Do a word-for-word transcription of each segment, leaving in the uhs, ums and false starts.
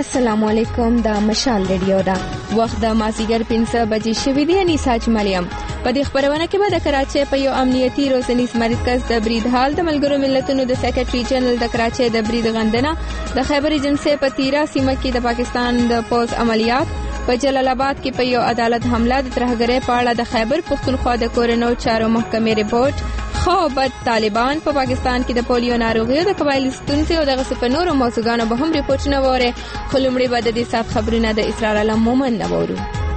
السلام علیکم. د مشال ریډیو دا وخت د مازیګر پنځه بجې شوې دي. اني ساج مریم په دې خبرونه کې به د کراچۍ په یو امنیتي روزنیز مرکز د برید حال د ملګرو ملتونو د سیکریټري جنرال د کراچۍ د برید غندنه د خیبر ایجنسي په تیرا سیمه کې د پاکستان د پوز عملیات په جلال آباد کې په یو عدالت حمله د ترهګرۍ په اړه د خیبر پښتونخوا د کورنو چارو محکمې ریپورت خو بد طالبان په پا پاکستان کې د پولیو ناروغیو د قبایلي ستونزې او دغه څه په نورو موضوعګانو به هم ریپورټونه وره. خو لومړی به د دې سات خبرونه د اسرار علم مومن نه وورو.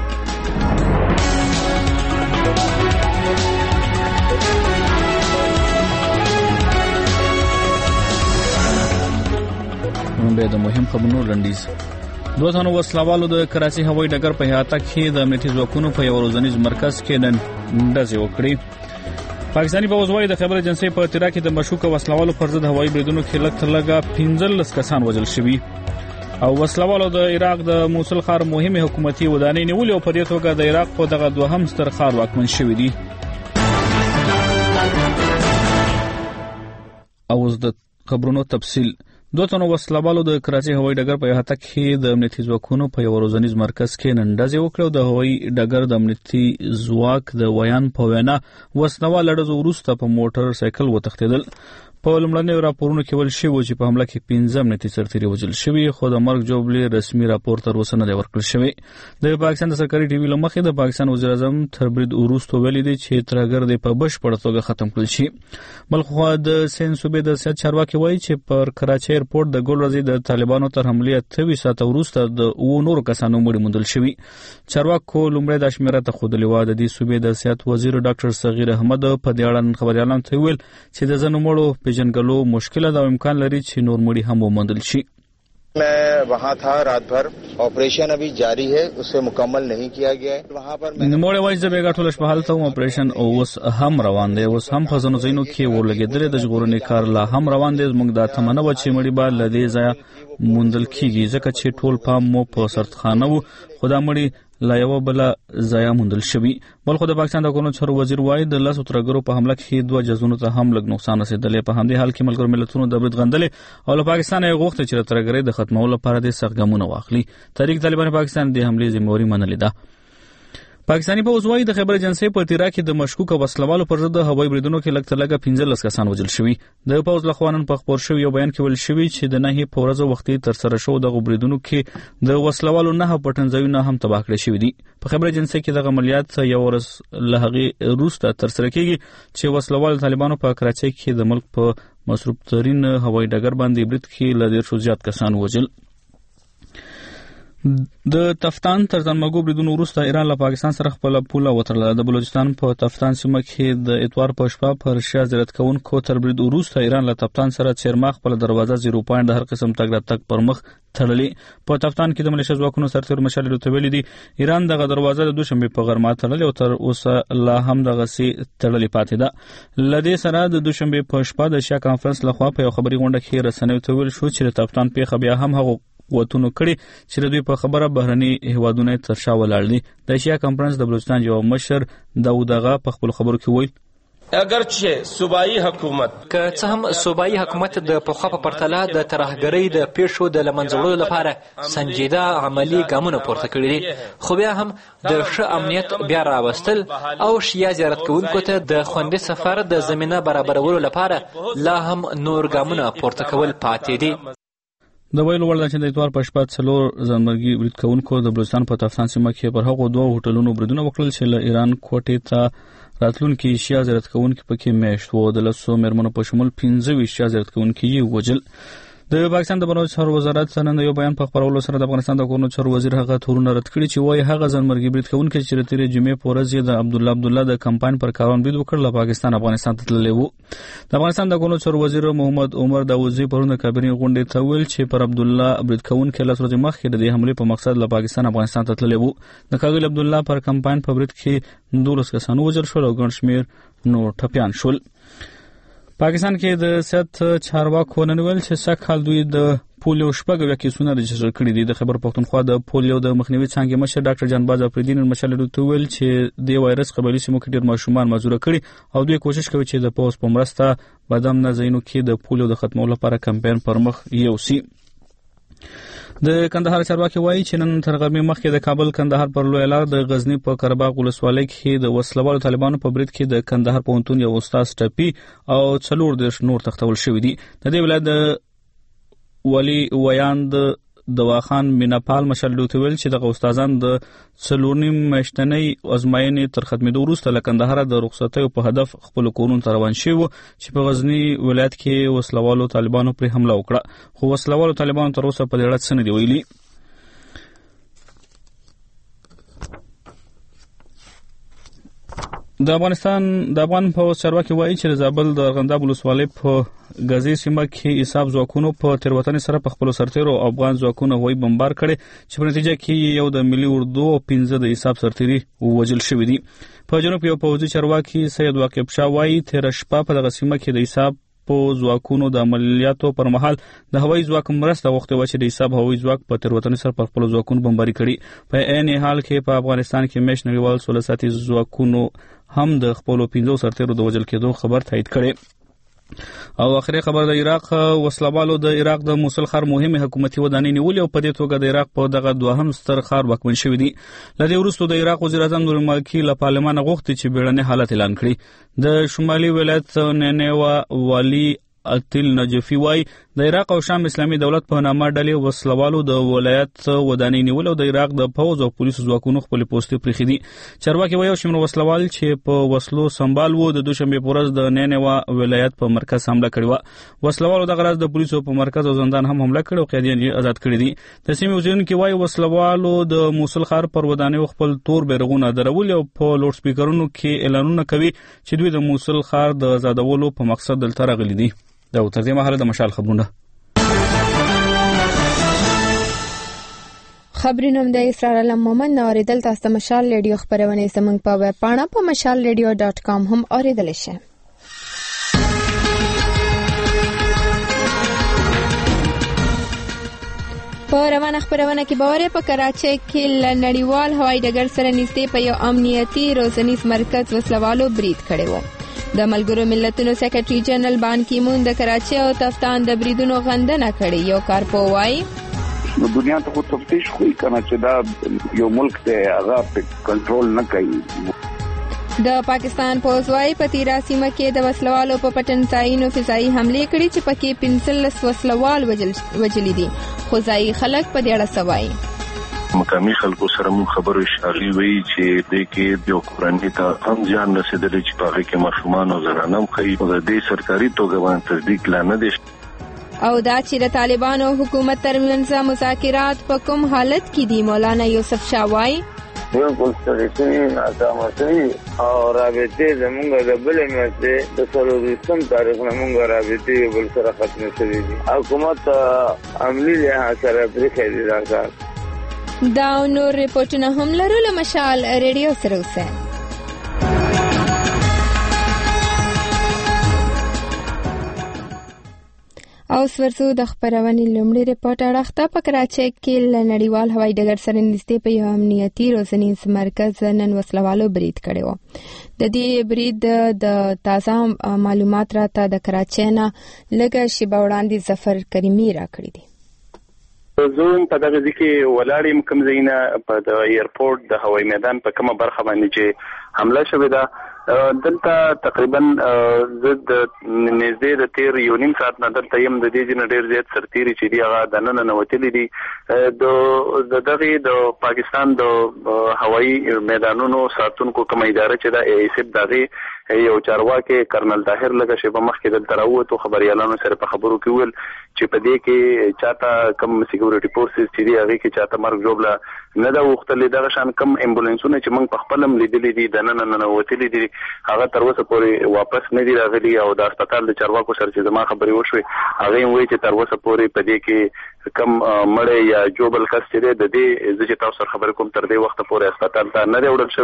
نن به د مهم خبرونو لنډیز. دوه تنو وسلوالو د کراچۍ هوایي ډګر په احاطه کې د امنیتي ځواکونو په یو ورځنیز مرکز کې نن ډزې وکړې. پاکستاني پوځ وايي د خیبر ایجنسي په تیرا کې د مشکوک وسلوالو پر ضد هوایي بریدونو کې لږ تر لږه پنځلس کسان وژل شوي او وسلوالو د عراق د موصل ښار مهمه حکومتي ودانۍ نیولې او په دې توګه د عراق په دغه دوهم ستر ښار واکمن شوی دی. او اوس د خبرونو تفصیل. دوه تنو وسلوالو د کراچۍ هوایي ډګر په احاطه کې د امنیتي ځواکونو په یو ورځنیز مرکز کې نن ډزې وکړې. د هوایي ډګر د امنیتي ځواک د ویان په وینا وسلوال ډزو وروسته په موټر سایکل وتښتېدل. په لومړنیو راپورونو کې ویل شوی چې په حمله کې پنځه امنیتي سرتیري وژل شوي خو د مرګ جوړې رسمي راپور تر اوسه نه دی ورکړل شوی. د پاکستان د سرکاري ټي وي له مخې د پاکستان وزیر اعظم تر برید وروسته ویلي دی چې ترهګر دی په بشپړه توګه ختم کړل شي. بلخو د سند صوبې د سیاست چارواکي وایي چې پر کراچۍ ایرپورټ د ګل ورځې د طالبانو تر حملې اته ساعته وروسته د اوو نورو کسانو مړي موندل شوي. چارواکو لومړی د شمیره ته ښودلې وه. د دې صوبې د سیاست وزیر ډاکټر صغیر احمد په دې اړه خبريالانو ته ویل چې د ځینو مړو پیژنګلو مشکل ده او امکان لري چې نور مړي هم وموندل شي. मैं वहाँ था रात भर. ऑपरेशन अभी जारी है, उसे मुकम्मल नहीं किया गया है. वहाँ पर نموړې وایي چې بیګا ټول شپه حالت او اپریشن اوس هم روان دی. اوس هم په ځینو ځایونو کې ورلګېدلې د ژغورنې کار لا هم روان دی. موږ دا تمنه و چې مړي به له دې ځایه موندل کیږي ځکه چې ټول پام مو په سرتخانه وو خو دا مړي لا یو بل ځای موندل شوی. بلخو د پاکستان د کورنو چارو وزیر وایي د لاسو ترګرو په حمله کې دوه جزونو ته هم لږ نقصان رسیدلی. په همدې حال کې ملګرو ملتونو د برید غندلې او له پاکستان یې غوښتل چې د ترګرۍ د ختمولو لپاره د سخت ګامونه واخلي. تحریک طالبان پاکستان د حملې ذمہواری منلې ده. پاکستاني پوځ وايي د خیبر ایجنسي په تیرا کې د مشکوک وسلوالو پر ضد هوایي بریدونو کې لږ تر لږه پنځلس کسان وژل شوي. د پوځ لخوا نن په خبر شوی یو بیان کې ویل شوی چې د نهي په ورځ وختي تر سره شو د بریدونو کې د وسلوالو نه پټنځایونه هم تباه کړي شوي دي. په خیبر ایجنسي کې د عملیات یو ورځ له هغې وروسته تر سره کېږي چې وسلوال طالبانو په کراچۍ کې د ملک په مصروف ترين هوایي ډګر باندې برید کې له ډېر شو زیات کسان وژل. د تفتان تر ځانمرګو بریدونو وروسته ایران له پاکستان سره خپل پوله وتړله. د بلوچستان په تفتان سیمه کې د اتوار په شپه پر شیا زیارت کوونکو تر برید وروسته ایران له تفتان سره چیرما خپل دروازه زیرو پوینټ د هر قسم تګ راتګ پر مخ تړلې. په تفتان کې د ملیشیا ځواکونو سرتیر مشال لوتویلی دی ایران دغه دروازه د دوشنبه په غرمه تړلې او تر اوسه لا هم دغه سي تړلې پاتې ده. لدې سره د دوشنبه په شپه د شیا کانفرنس لخوا په یو خبري غونډه کې رسنیو ته ویل شو چې د تفتان پیښه بیا هم هغه وتونو کړي چې د دوی په خبره بهرني هیوادونه تر شا ولاړ دي. د ایشیا کانفرنس د بلوچستان یو مشر داود آغا په خپل خبرو کې ویل اگرچه صوبایي حکومت که څه هم صوبایي حکومت د پخوا په پرتله د ترهګرۍ د پیښو د لمنځه لپاره سنجیده عملی ګامونه پورته کړي دي خو بیا هم د ښه امنیت بیا راوستل او شیا زیارت کوونکو ته د خوندي سفر د زمینه برابرولو لپاره لا هم نور ګامونه پورته کول پاتې دي. د ویلو وړ ده چې د اتوار په شپه څلور ځانمرګي برید کوونکو د بلوچستان په تفتان سیمه کې پر هغو دوه هوټلونو بریدونه وکړل چې له ایران کوټې ته راتلونکي شیا زیارت کوونکي پکې میشت وو. د لسو میرمنو په شمول پنځه ویشت شیا زیارت کوونکي یې وژل. د پاکستان د بهرنیو چارو وزارت نن یو بیان په خبرولو سره د افغانستان د کورنو چارو وزیر هغه تورونه رد کړي چې وایي هغه ځانمرګي برید کوونکي چې د تیرې جمعې په ورځ یې د عبدالله عبدالله د کمپاین پر کاروان برید وکړ له پاکستان افغانستان ته تللی وو. د افغانستان د کورنو چارو وزیر محمد عمر داوودزی پرون د کابینې غونډې ته ویل چې پر عبدالله برید کوونکي لس ورځې مخکې د دې حملې په مقصد له پاکستان افغانستان ته تللی وو. د کاغل عبدالله پر کمپاین په برید کې دولس کسان وژل شول او ګڼ شمېر نور ټپیان شول. پاکستان کې د سیاست چارواکو نن ویل چې سږ کال دوی د پولیو شپږ اویا کیسونه رجسټر کړي دي. د خیبر پښتونخوا د پولیو د مخنیوي څانګې مشر ډاکټر جانباز افریدي نن مشال ته ویل چې د وایرس قبایلي سیمو کې ډېر ماشومان معذوره کړي او دوی کوشش کوي چې د پوز په مرسته بادام نه ځایونو کې د پولیو د ختمولو لپاره کمپاین پر مخ یوسي. د کندهار چارواکي وایي چې نن تر غرمې مخکې د کابل کندهار پر لوی لار د غزنی په قرهباغ ولسوالۍ کې د وسلوالو طالبانو په برید کې د کندهار پوهنتون یو استاد ټپي او څلور دېرش نور تختول شوي دي. د دې ولایت د ولی ویاند دواخان میناپال مشال ډوته ویل چې دغه استادان د څلورنیم میاشتنۍ ازموینې تر ختمېدو وروسته له کندهار د رخصتۍ په هدف خپل کورونو ته روان شوي وو چې په غزنی ولایت کې وسلوالو طالبانو پرې حمله وکړه، خو وسلوالو طالبانو تر اوسه په دې اړه څه نه دي ویلي. د افغانستان د افغان پوځ چارواکي وایي چې د زابل د ارغنداب ولسوالۍ په غزې سیمه کې حساب ځواکونو په تېروتنې سره په خپلو سرتېرو افغان ځواکونه هوایي بمبار کړي چې په نتیجه کې یو د ملي اردو او پنځه د حساب سرتېري ووژل شوي دي. په جنوب یو پوځي چارواکي سید واقف شاه وایي تېره شپه په دغه سیمه کې د حساب په ځواکونو د عملیاتو پر مهال د هوایي ځواک مرسته غوښتې وه چې د حساب هوایي ځواک په تېروتنې سره پر خپلو ځواکونو بمباري کړي. په عین حال کې په افغانستان کې میشت نړیوال سوله ساتي ځواکونو هم د خپلو پنځو سرتېرو د وژل کېدو خبر تایید کړي. او اخري خبر د عراق وسلوالو د عراق د موصل ښار مهمه حکومتي ودانۍ نیولې او په دې توګه د عراق په دغه دوهم ستر ښار واکمن شوی دی. لدې وروسته د عراق وزیر اعظم نور المالکی له پارلمان غوښتي چې بیړنی حالت اعلان کړي. د شمالي ولایت نینوا والی اتل نجفی وای د عراق او شام اسلامي دولت په نامه ډلې وسلوالو د ولایت ودانۍ نیول او د عراق د پوځ او پولیسو ځواکونو خپل پوسټې پرېښي دي. چارواکي وایي شمېر وسلوال چې په وسلو سنبال وو د دوشنبې په ورځ د نینوا ولایت په مرکز حمله کړې وه. وسلوالو دغه ورځ د پولیسو په مرکز او زندان هم حمله کړې او قیدیان یې آزاد کړي دي. د سیمې اوسېدونکي وایي وسلوالو د موصل ښار پر ودانیو خپل تور بیرغونه درولي او په لوډ سپیکرونو کې اعلانونه کوي چې دوی د موصل ښار د آزادولو په مقصد دلته راغلي دي. دا تر دې مهاله د مشال خبرونه خبرونه د اسرار علم مومن اوریدل تاسو ته مشال ریډیو خبرونه زموږ په ویب پاڼه په مشال ریډیو ډاٹ کام هم اوریدل شي. په روانه خبرونه کې باور په کراچۍ کې ل نړیوال هوایي ډګر سره نږدې په یو امنیتي روزنیز مرکز وسلوالو برید کړی و. د ملګرو ملتونو سیکریټري جنرال بان کی مون د کراچۍ او تفتان د بریدونو غندنه کړې. یو کارپو وایي نو دنیا ته خو تفتیش خو کنه چې دا یو ملک ته هغه په کنټرول نه کوي. د پاکستان پوځ وایي په تیرا سیمه کې د وسلوالو په پټن ځایونو فضایي حملې کړې چې پکې پنځلس وسلوال وژلي دي، خو ځایي خلک په دې اړه څه وایي. مقامي خلکو سره مون خبرو شاغي وی چې د کې د کورنۍ ته هم ځان رسیدلی چې په هغه کې ماشومان او زنانم کوي او د دې سرکاري توګه باندې تصدیق لا نه دي. او دا چې د طالبانو حکومت ترمنځ مذاکرات په کوم حالت کې دي، مولانا یوسف شاه وایي یو ګلستری ناکامه شوی او رابطه زمونږ د بلې میاشتې د څلورویشتم تاریخ نه مونږ رابطې بل سره ختمې شوي دي. حکومت عملي لحاظ سره پرېښی دی دا کار. دا نور ریپورټونه هم لرو له مشال ریډیو سره اوسئ. او ورسو د خبرونې لومړی ریپورټ اړخته په کراچۍ کې له نړیوال هوایي ډګر سره نږدې په یو امنیتي روزنیز مرکز نن وسلوالو برید کړی و. د دې برید د تازه معلومات راته د کراچۍ نه لږه شیبه وړاندې ظفر کریمي راکړي دي. زه په دغه ځای کې ولاړ یم کوم ځای نه په د ایرپورټ د هوایي میدان په کومه برخه باندې چې حمله شوې ده. دلته تقریبا زه د نږدې د تیر یو نیم ساعت نه دلته یم. د دې ځینې ډېر زیات سرتیري چې دي هغه دننه ننوتلي دي. د دغې د پاکستان د هوایي میدانونو ساتونکو کومه اداره چې ده ایسب د هغې یو چارواکي کرنل طاهر لږه شیبه مخکې دلته راووتو، خبریالانو سره په خبرو کې وویل چې په دې کې چاته کوم سکیورټي فورسز چې دي هغې کې چاته مرګ ژوبله نه ده غوښتلې. دغه شان کوم امبولانسونه چې موږ په خپل هم لیدلي دي دننه ننوتلي دي هغه تر اوسه پورې واپس نه دي راغلي. او د هسپتال د چارواکو سره چې زما خبرې وشوې هغه یې وایي چې تر اوسه پورې په دې کې کم مړی یا جوبل کس چې دی د دې زه چې تاسو سره خبرې کوم تر دې وخته پورې هسپتال ته نه دی وړل شوی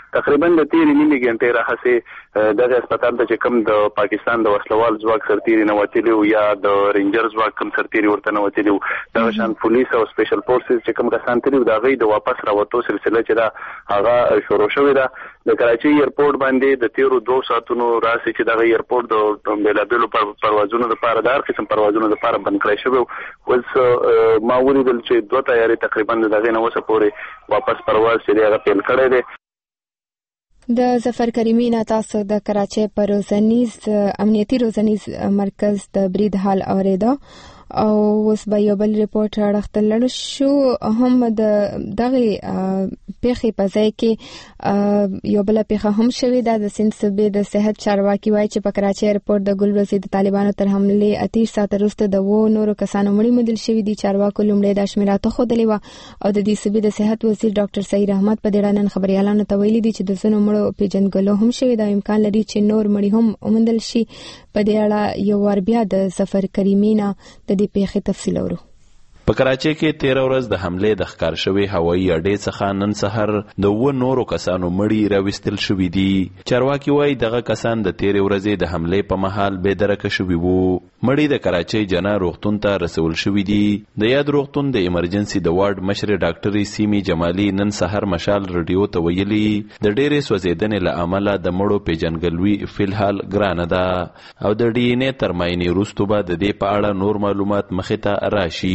تقریبا د تیرې نیمې ګنټې راهیسې دغه هسپتال ته چې کوم د پاکستان د وسلوال ځواک سرتیري نه وتلي وو یا د رینجر ځواک کوم سرتیري ورته نه وتلي وو دغه شان پولیس او سپیشل فورسز چې کوم کسان تللي وو د هغوی د واپس راوتو سلسله چې ده هغه شروع شوې ده. د کراچۍ ایرپورټ باندې د تیرو دوه ساعتونو راسي چې دغه ایرپورټ د بېلابېلو پروازونو لپاره د هر قسم پروازونو لپاره بند کړی شوی. اوس ما ولیدل چې دوه تیارې تقریبا د هغې نه وسه پورې واپس پرواز چې دی هغه پیل کړی دی. د ظفر کریمي نه تاسو د کراچۍ په روزنیز امنیتي روزنیز مرکز د برید حال اورېده او اوس به یو بل ریپورت راخته لړ شو هم د دغه پیښې په ځای کې یو بل پیښه هم شوې ده. د سند صوبې د صحت چارواکي وایي چې په کراچۍ ایرپورټ د ګلروزي د طالبانو تر حملې اتیش ساعت وروسته د وو نورو کسانو مړي موندل شوي دي. چارواکو لومړی د شمیراته خودلې و او د دې صوبې د صحت وزیر ډاکټر سعید احمد په دې اړه نن خبريالانو ته ویلي دي چې د زنو مړو پیژنګلو هم شوې ده. امکان لري چې نور مړي هم وموندل شي. په دې اړه یو ور بیا د ظفر کریمي نه د دې پیښې تفصیل اورو. په کراچۍ کې تیره ورځ د حملې د ښکار شوې هوایي اډې څخه نن سحر د اووه نورو کسانو مړي راویستل شوي دي. چارواکي وایي دغه کسان د تیرې ورځې د حملې په مهال بېدرکه شوي وو. مړي د کراچۍ جنا روغتون ته رسول شوي دي. د یاد روغتون د ایمرجنسي د وارډ مشر ډاکټرې سیمې جمالي نن سحر مشال رادیو ته ویلي د ډېرې سوځېدنې له امله د مړو پیژنګلوي فلحال ګرانه ده او د ډي ان اے تر معاینې وروسته به د دې په اړه نور معلومات مخې ته راشي.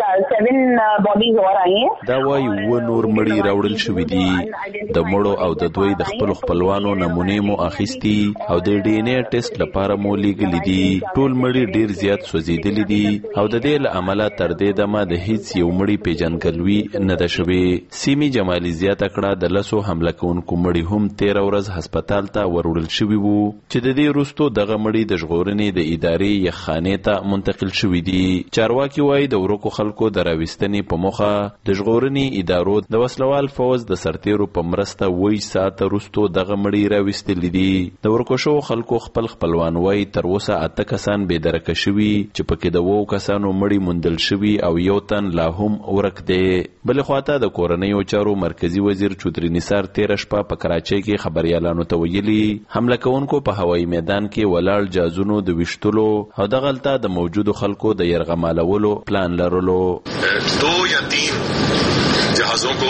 دا وایي اووه نور مړي راوړل شوي دي. د مړو او د دوی د خپلو خپلوانو نمونې مو اخیستي او د ډي ان اے ټیسټ لپاره مو لیږلي دي. ټول مړي ډیر زیات سوځېدلي دي او د دې له امله تر دې دمه د هیڅ یو مړي پیژنګلوي نه ده شوې. سیمې جمالي زیاته کړه د لسو حمله کوونکو مړي هم تیره ورځ هسپتال ته وروړل شوي وو چې د دې وروسته دغه مړي د ژغورنې د ادارې یخخانې ته منتقل شوي دي. چارواکي وایي د ورکو خلکو د راوستنې په موخه د ژغورنې ادارو د وسلوال فوز د سرتیرو په مرسته وی ساعت وروسته دغه مړي راوستلي دي. د ورکو شوو خلکو خپل خپلوان وایي تر اوسه اته کسان بېدرکه شوي چې پکې د اوو کسانو مړي موندل شوي او یو تن لا هم ورک دی. بلې خواته د کورنیو چارو مرکزي وزیر چودري نثار تېره شپه په کراچۍ کې خبریالانو ته ویلي حمله کوونکو په هوایي میدان کې ولاړ جازونو د ویشتلو او دغلته د موجودو خلکو د یرغمالولو پلان لرلو. دو یا تین جهازوں کو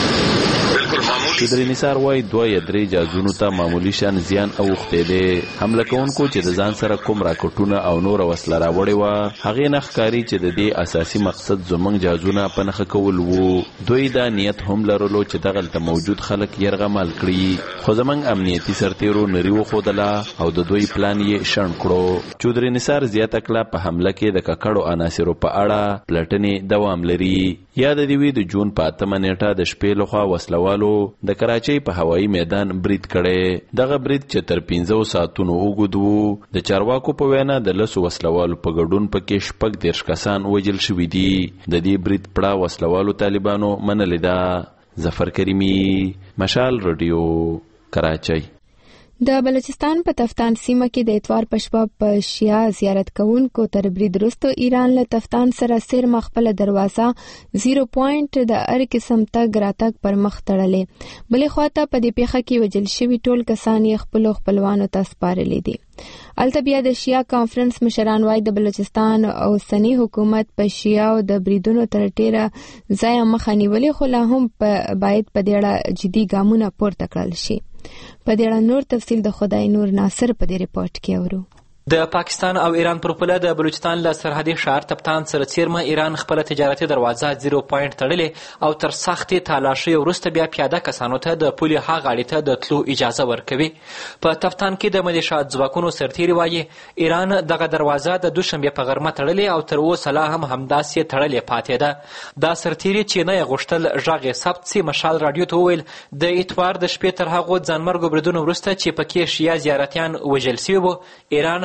چودري نثار وایي دوه یا درې جهازونو ته معمولي شان زیان اوښتی دی. حمله کوونکو چې د ځان سره کوم راکټونه او نوره وسله راوړې وه هغې نه ښکاري چې د دې اساسي مقصد زموږ جهازونه په نښه کول وو. دوی دا نیت هم لرلو چې دغلته موجود خلک یرغمال کړي خو زموږ امنیتي سرتیرو نري وښودله او د دوی پلان یې شنډ کړو. چودري نثار زیاته کړه په حمله کې د ککړو عناصرو په اړه پلټنې دوام لري. یاد دې وي د جون په اتمه نیټه د شپې لخوا وسلوالو د کراچۍ په هوایي میدان برید کړی. دغه برید چې تر پنځو ساعتونو اوږد و د چارواکو په وینا د لسو وسلوالو په ګډون پکې شپږ دېرش کسان وژل شوي دي. د دې برید پړه وسلوالو طالبانو منلې ده. ظفر کریمي مشال رادیو کراچۍ. د بلوچستان په تفتان سیمه کې د اتوار په شپه په شیا زیارت کوونکو تر برید وروسته ایران له تفتان سره سیرمه خپل دروازه زیرو پوینټ د هر قسم تګ راتګ پر مخ تړلې. بلې خواته په دې پیښه کې وژل شوي ټول کسان یې خپلو خپلوانو ته سپارلي دي. الته بیا د شیا کانفرنس مشران وایي د بلوچستان اوسنی حکومت په شیاو د بریدونو تر ډیره ځایه مخه نیولې خو لا هم باید په دې اړه جدي ګامونه پورته کړل شي. په دې اړه نور تفصیل د خدای نور ناصر په دې ریپورت کې اورو. د پاکستان او ایران پر پوله د بلوچستان له سرحدي ښار تفتان سره څیرمه ایران خپله تجارتي دروازه زیرو پوینټ تړلې او تر سختې تالاشۍ وروسته بیا پیاده کسانو ته د پولې ها غاړې ته د تلو اجازه ورکوي. په تفتان کې د ملیشات ځواکونو سرتیري وایي ایران دغه دروازه د دوشنبې په غرمه تړلې او تر اوسه لا هم همداسې تړلې پاتې ده. دا سرتیري چې نه یې غوښتل غږ یې ثبت سي مشال راډیو ته وویل د اتوار د شپې تر هغو ځانمرګو بریدونو وروسته چې پکې شیا زیارتیان وژل سوي وو ایران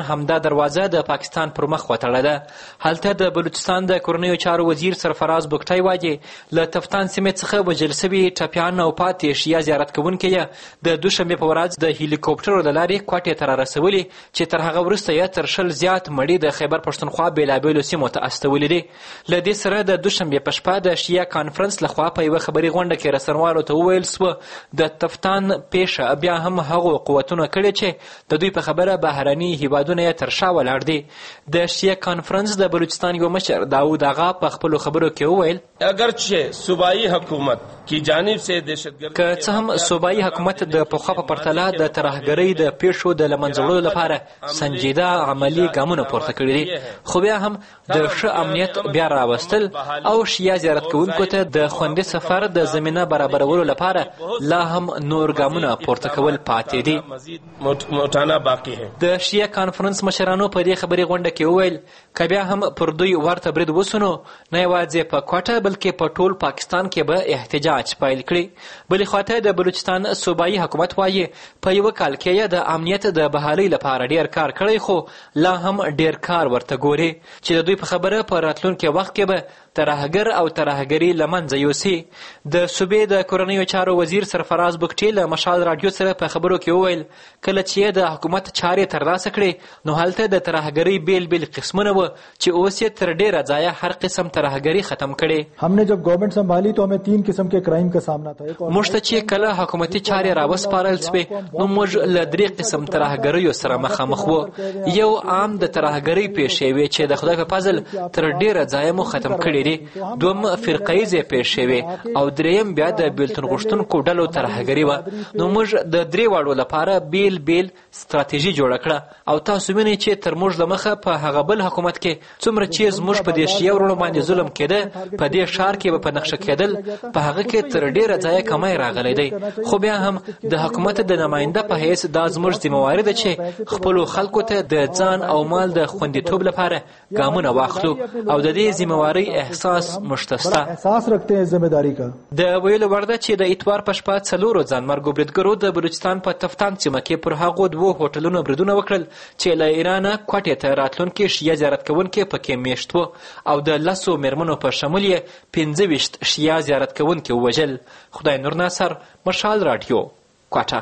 همدا دروازه د پاکستان پر مخ وتړه ده. هلته د بلوچستان د کورنیو چارو وزیر سرفراز بګټی وایي له تفتان سیمې څخه وژل سوي ټپیان او پاتې شیعه زیارت کوونکي یې د دوشنبې په ورځ د هلیکوپټرو له لارې کوټې ته رارسولي چې تر هغه وروسته یې تر شل زیات مړي د خیبر پښتونخوا بېلابېلو سیمو ته استولي دي. له دې سره د دوشنبې په شپه د شیعه کانفرنس لخوا په یوه خبري غونډه کې رسنوالو ته وویل سوه د تفتان پیښه بیا هم هغو قوتونو کړې چې د دوی په خبره بهرني هیوادونه یې تر شا ولاړ دي. د شیعه کانفرنس د بلوچستان یو مشر داود آغا په خپلو خبرو کې وویل اگرچه صوبائی حکومت کی جانب سے دهشتګردي که څه هم صوبایي حکومت د پخوا په پرتله د ترهګرۍ د پیښو د له منځه وړلو لپاره سنجیده عملي ګامونه پورته کړي دي، خو بیا هم د ښه امنیت بیا راوستل او شیعه زیارت کوونکو ته د خوندي سفر د زمینه برابرولو لپاره لا هم نور ګامونه پورته کول پاتې دي. د شیعه کانفرنس مشرانو په دې خبري غونډه کې وویل که بیا هم پر دوی ورته برید وسو نه یوازې په کوټه بلکې په ټول پاکستان کې به احتجاج پیل کړي. بلې خواته د بلوچستان صوبایي حکومت وایي په یوه کال کې یې د امنیت د بحالۍ لپاره ډیر کار کړی، خو لا هم ډیر کار ورته ګوري چې د دوی په خبره په راتلونکي وخت کې به ترهګر او ترهګري له منځه یوسي. د صوبې د کورنیو چارو وزیر سرفراز بګټي له مشال راډیو سره په خبرو کې وویل کله چې د حکومت چارې ترلاسه کړې نو هلته د ترهګرۍ بیل بیل قسمونه وه چې اوس یې تر ډیره ځایه هر قسم ترهګري ختم کړې. हमने जब गवर्नमेंट संभाली तो हमें तीन किस्म के क्राइम का सामना था. موږ ته چې کله حکومتي چارې راوسپارل سوې نو موږ له درې قسم ترهګریو سره مخامخ وو. یو عام د ترهګرۍ پیښې وې چې د خدای په فضل تر ډیره ځایه مو ختم کړې دي، دوم فرقهیزې پیښې وې او دریم بیا د بیلتون غوښتونکو ډلو ترهګري وه. نو موږ د درې واړو لپاره بیل بیل ستراتیژي جوړه کړه او تاسو وینئ چې تر موږ له مخه په هغه بل حکومت کې څومره چې زموږ په دې شیعه وروڼو باندې ظلم کېده په دې ښار کې به په نقشه کېدل په هغه کې تر ډیره ځایه کمی راغلی دی. خو بیا هم د حکومت د نماینده په حیث دا زموږ ذمهواري ده چې خپلو خلکو ته د ځان او مال د خوندیتوب لپاره ګامونه واخلو او د دې ذمهوارۍ احساس موږ ته شته. د ویلو وړ ده چې د اتوار په شپه څلورو ځانمرګو بریدګرو د بلوچستان په تفتان سیمه کې پر هغو دوو هوټلونو بریدونه وکړل چې له ایرانه کوټې ته راتلونکي شیعه زیارت کوونکي پکې میشت وو او د لسو میرمنو په شمول یې پنځه ویشت شیعه زیارت کوونکي ووژل. خدای نور ناصر، مشال راډیو، کوټه.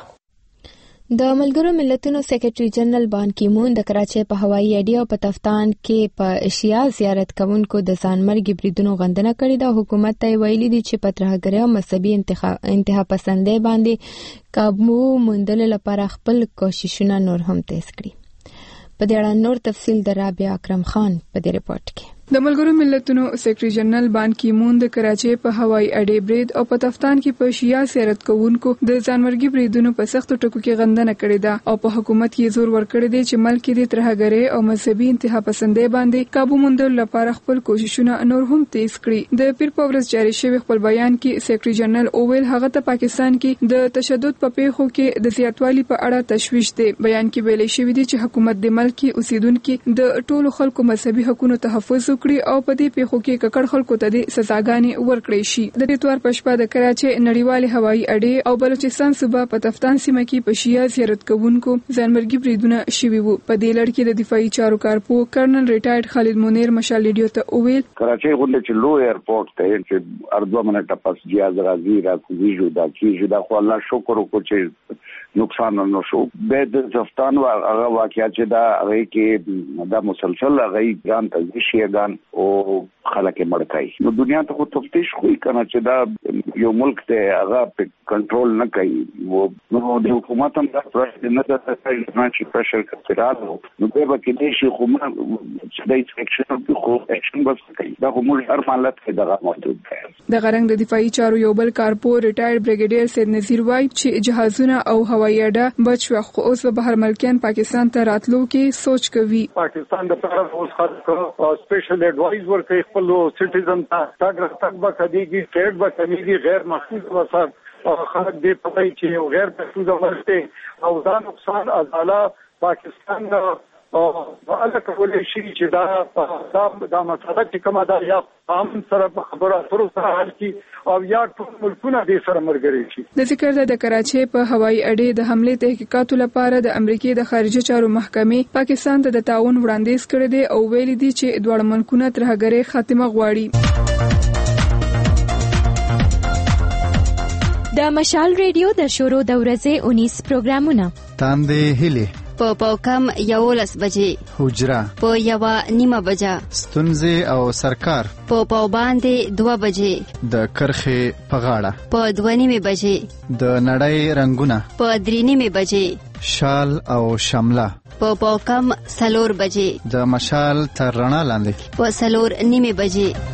د ملګرو ملتونو سیکریټري جنرال بان کی مون د کراچۍ په هوایي اډې او په تفتان کې په شیعه زیارت کوونکو د ځانمرګي بریدونو غندنه کړې ده. حکومت ته ویلي دي چې په ترهګرۍ او مذهبي انتها پسندۍ باندې قابو موندلو لپاره خپل کوششونه نور هم تیز کړي. په دې اړه نور تفصیل د رابعه اکرم خان په دې رپورټ کې. د ملګرو ملتونو سیکریټري جنرال بان کی مون د کراچۍ په هوایي اډې برید او په تفتان کې په شیعه زیارت کوونکو د ځانمرګي بریدونو په سختو ټکو کې غندنه کړې ده او په حکومت کې زور ورکړی دی چې ملک د ترهګرۍ او مذهبي انتها پسندۍ باندې قابو موندلو لپاره خپل کوششونه نور هم تیز کړي. د پیر په ورځ جاري شوی خپل بیان کې سیکریټري جنرال اوویل هغه ته پاکستان کې د تشدد په پیښو کې د زیاتوالي په اړه تشویش دی. بیان کې ویلي شوی دی چې حکومت د ملک اوسیدونکو د ټولو خلکو مذهبي حقوقو تحفظ وکړي او په دې پیښو کې ککړ خلکو ته د سزاګانې ورکړې شي. د دې اتوار په شپه د کراچۍ نړیوالې هوایي اډې او بلوچستان صوبه په تفتان سیمه کې په شیعه زیارت کوونکو ځانمرګي بریدونه شوي وو. په دې لړ کې د دفاعي چارو کارپو کرنل ریټایرډ خالد منیر مشال ریډیو ته وویل کراچۍ غونډه چې لو ایرپورټ ته چې اربع منټه پس جهاز راځي راکوزیږي دا کیږي دا خو الله شکر وکړو چې نقصان نه شو. به د تفتان هغه واقعیا چې دا هغه کې دا مسلسل هغه ګان ته شیعهګان او خلک مړکای نو دنیا ته خو تفتیش خو کنه چې دا یو ملک ته هغه په کنټرول نه کوي وو نو د حکومت هم دا پرشر نه ده چې پرشر کړهالو نو به کې دې شي خو چې د اکشن خو اکشن بس کوي دا خو موږ هر مالت کې دغه موجود دی. د غرنګ د دفاعي چارو یو بل کارپو ریټایرډ بریګیډیر سید نذیر وای چې جهازونه او هوایي اډه بچ وخت خو اوس به بهر ملکیان پاکستان ته راتلو کې سوچ کوي. پاکستان د طرف اوس خاص سپیشل ایڈوایز ورکوي خپل سټیزن ته تاګ تک به کديږي ټریډ به کمیږي غیر محفوظ وسار خلک دې پټای چې غیر محفوظ ورته او دا نقصان ازاله پاکستان او هغه کولای شي چې دا دا د مسله چې کومه دا یا عام سره خبره تر سره حل کی او یا ټول ملکونه د سره مرګري شي. د ذکر د کراچي په هوایي اډې د حمله تحقیقاتو لپاره د امریکای د خارجه چارو محکمې پاکستان ته د تعاون وړاندیز کړی دی او ویلي دي چې دواړه ملکونه ترهګرۍ خاتمه غواړي. د مشال ریډیو د شروع د ورځې اونیس پروګرامونه تاندې هلي په پاوکم یولس بجې حجرا په یوا نیمه بجه ستونزې او سرکار په پاو باندې دوه بجې د کرخې په غاړه په دوه نیمه بجې د نړۍ رنگونه په درې نیمه بجې شال او شمله په پاوکم سلور بجې د مشال تر رڼا لاندې په سلور نیمه بجې.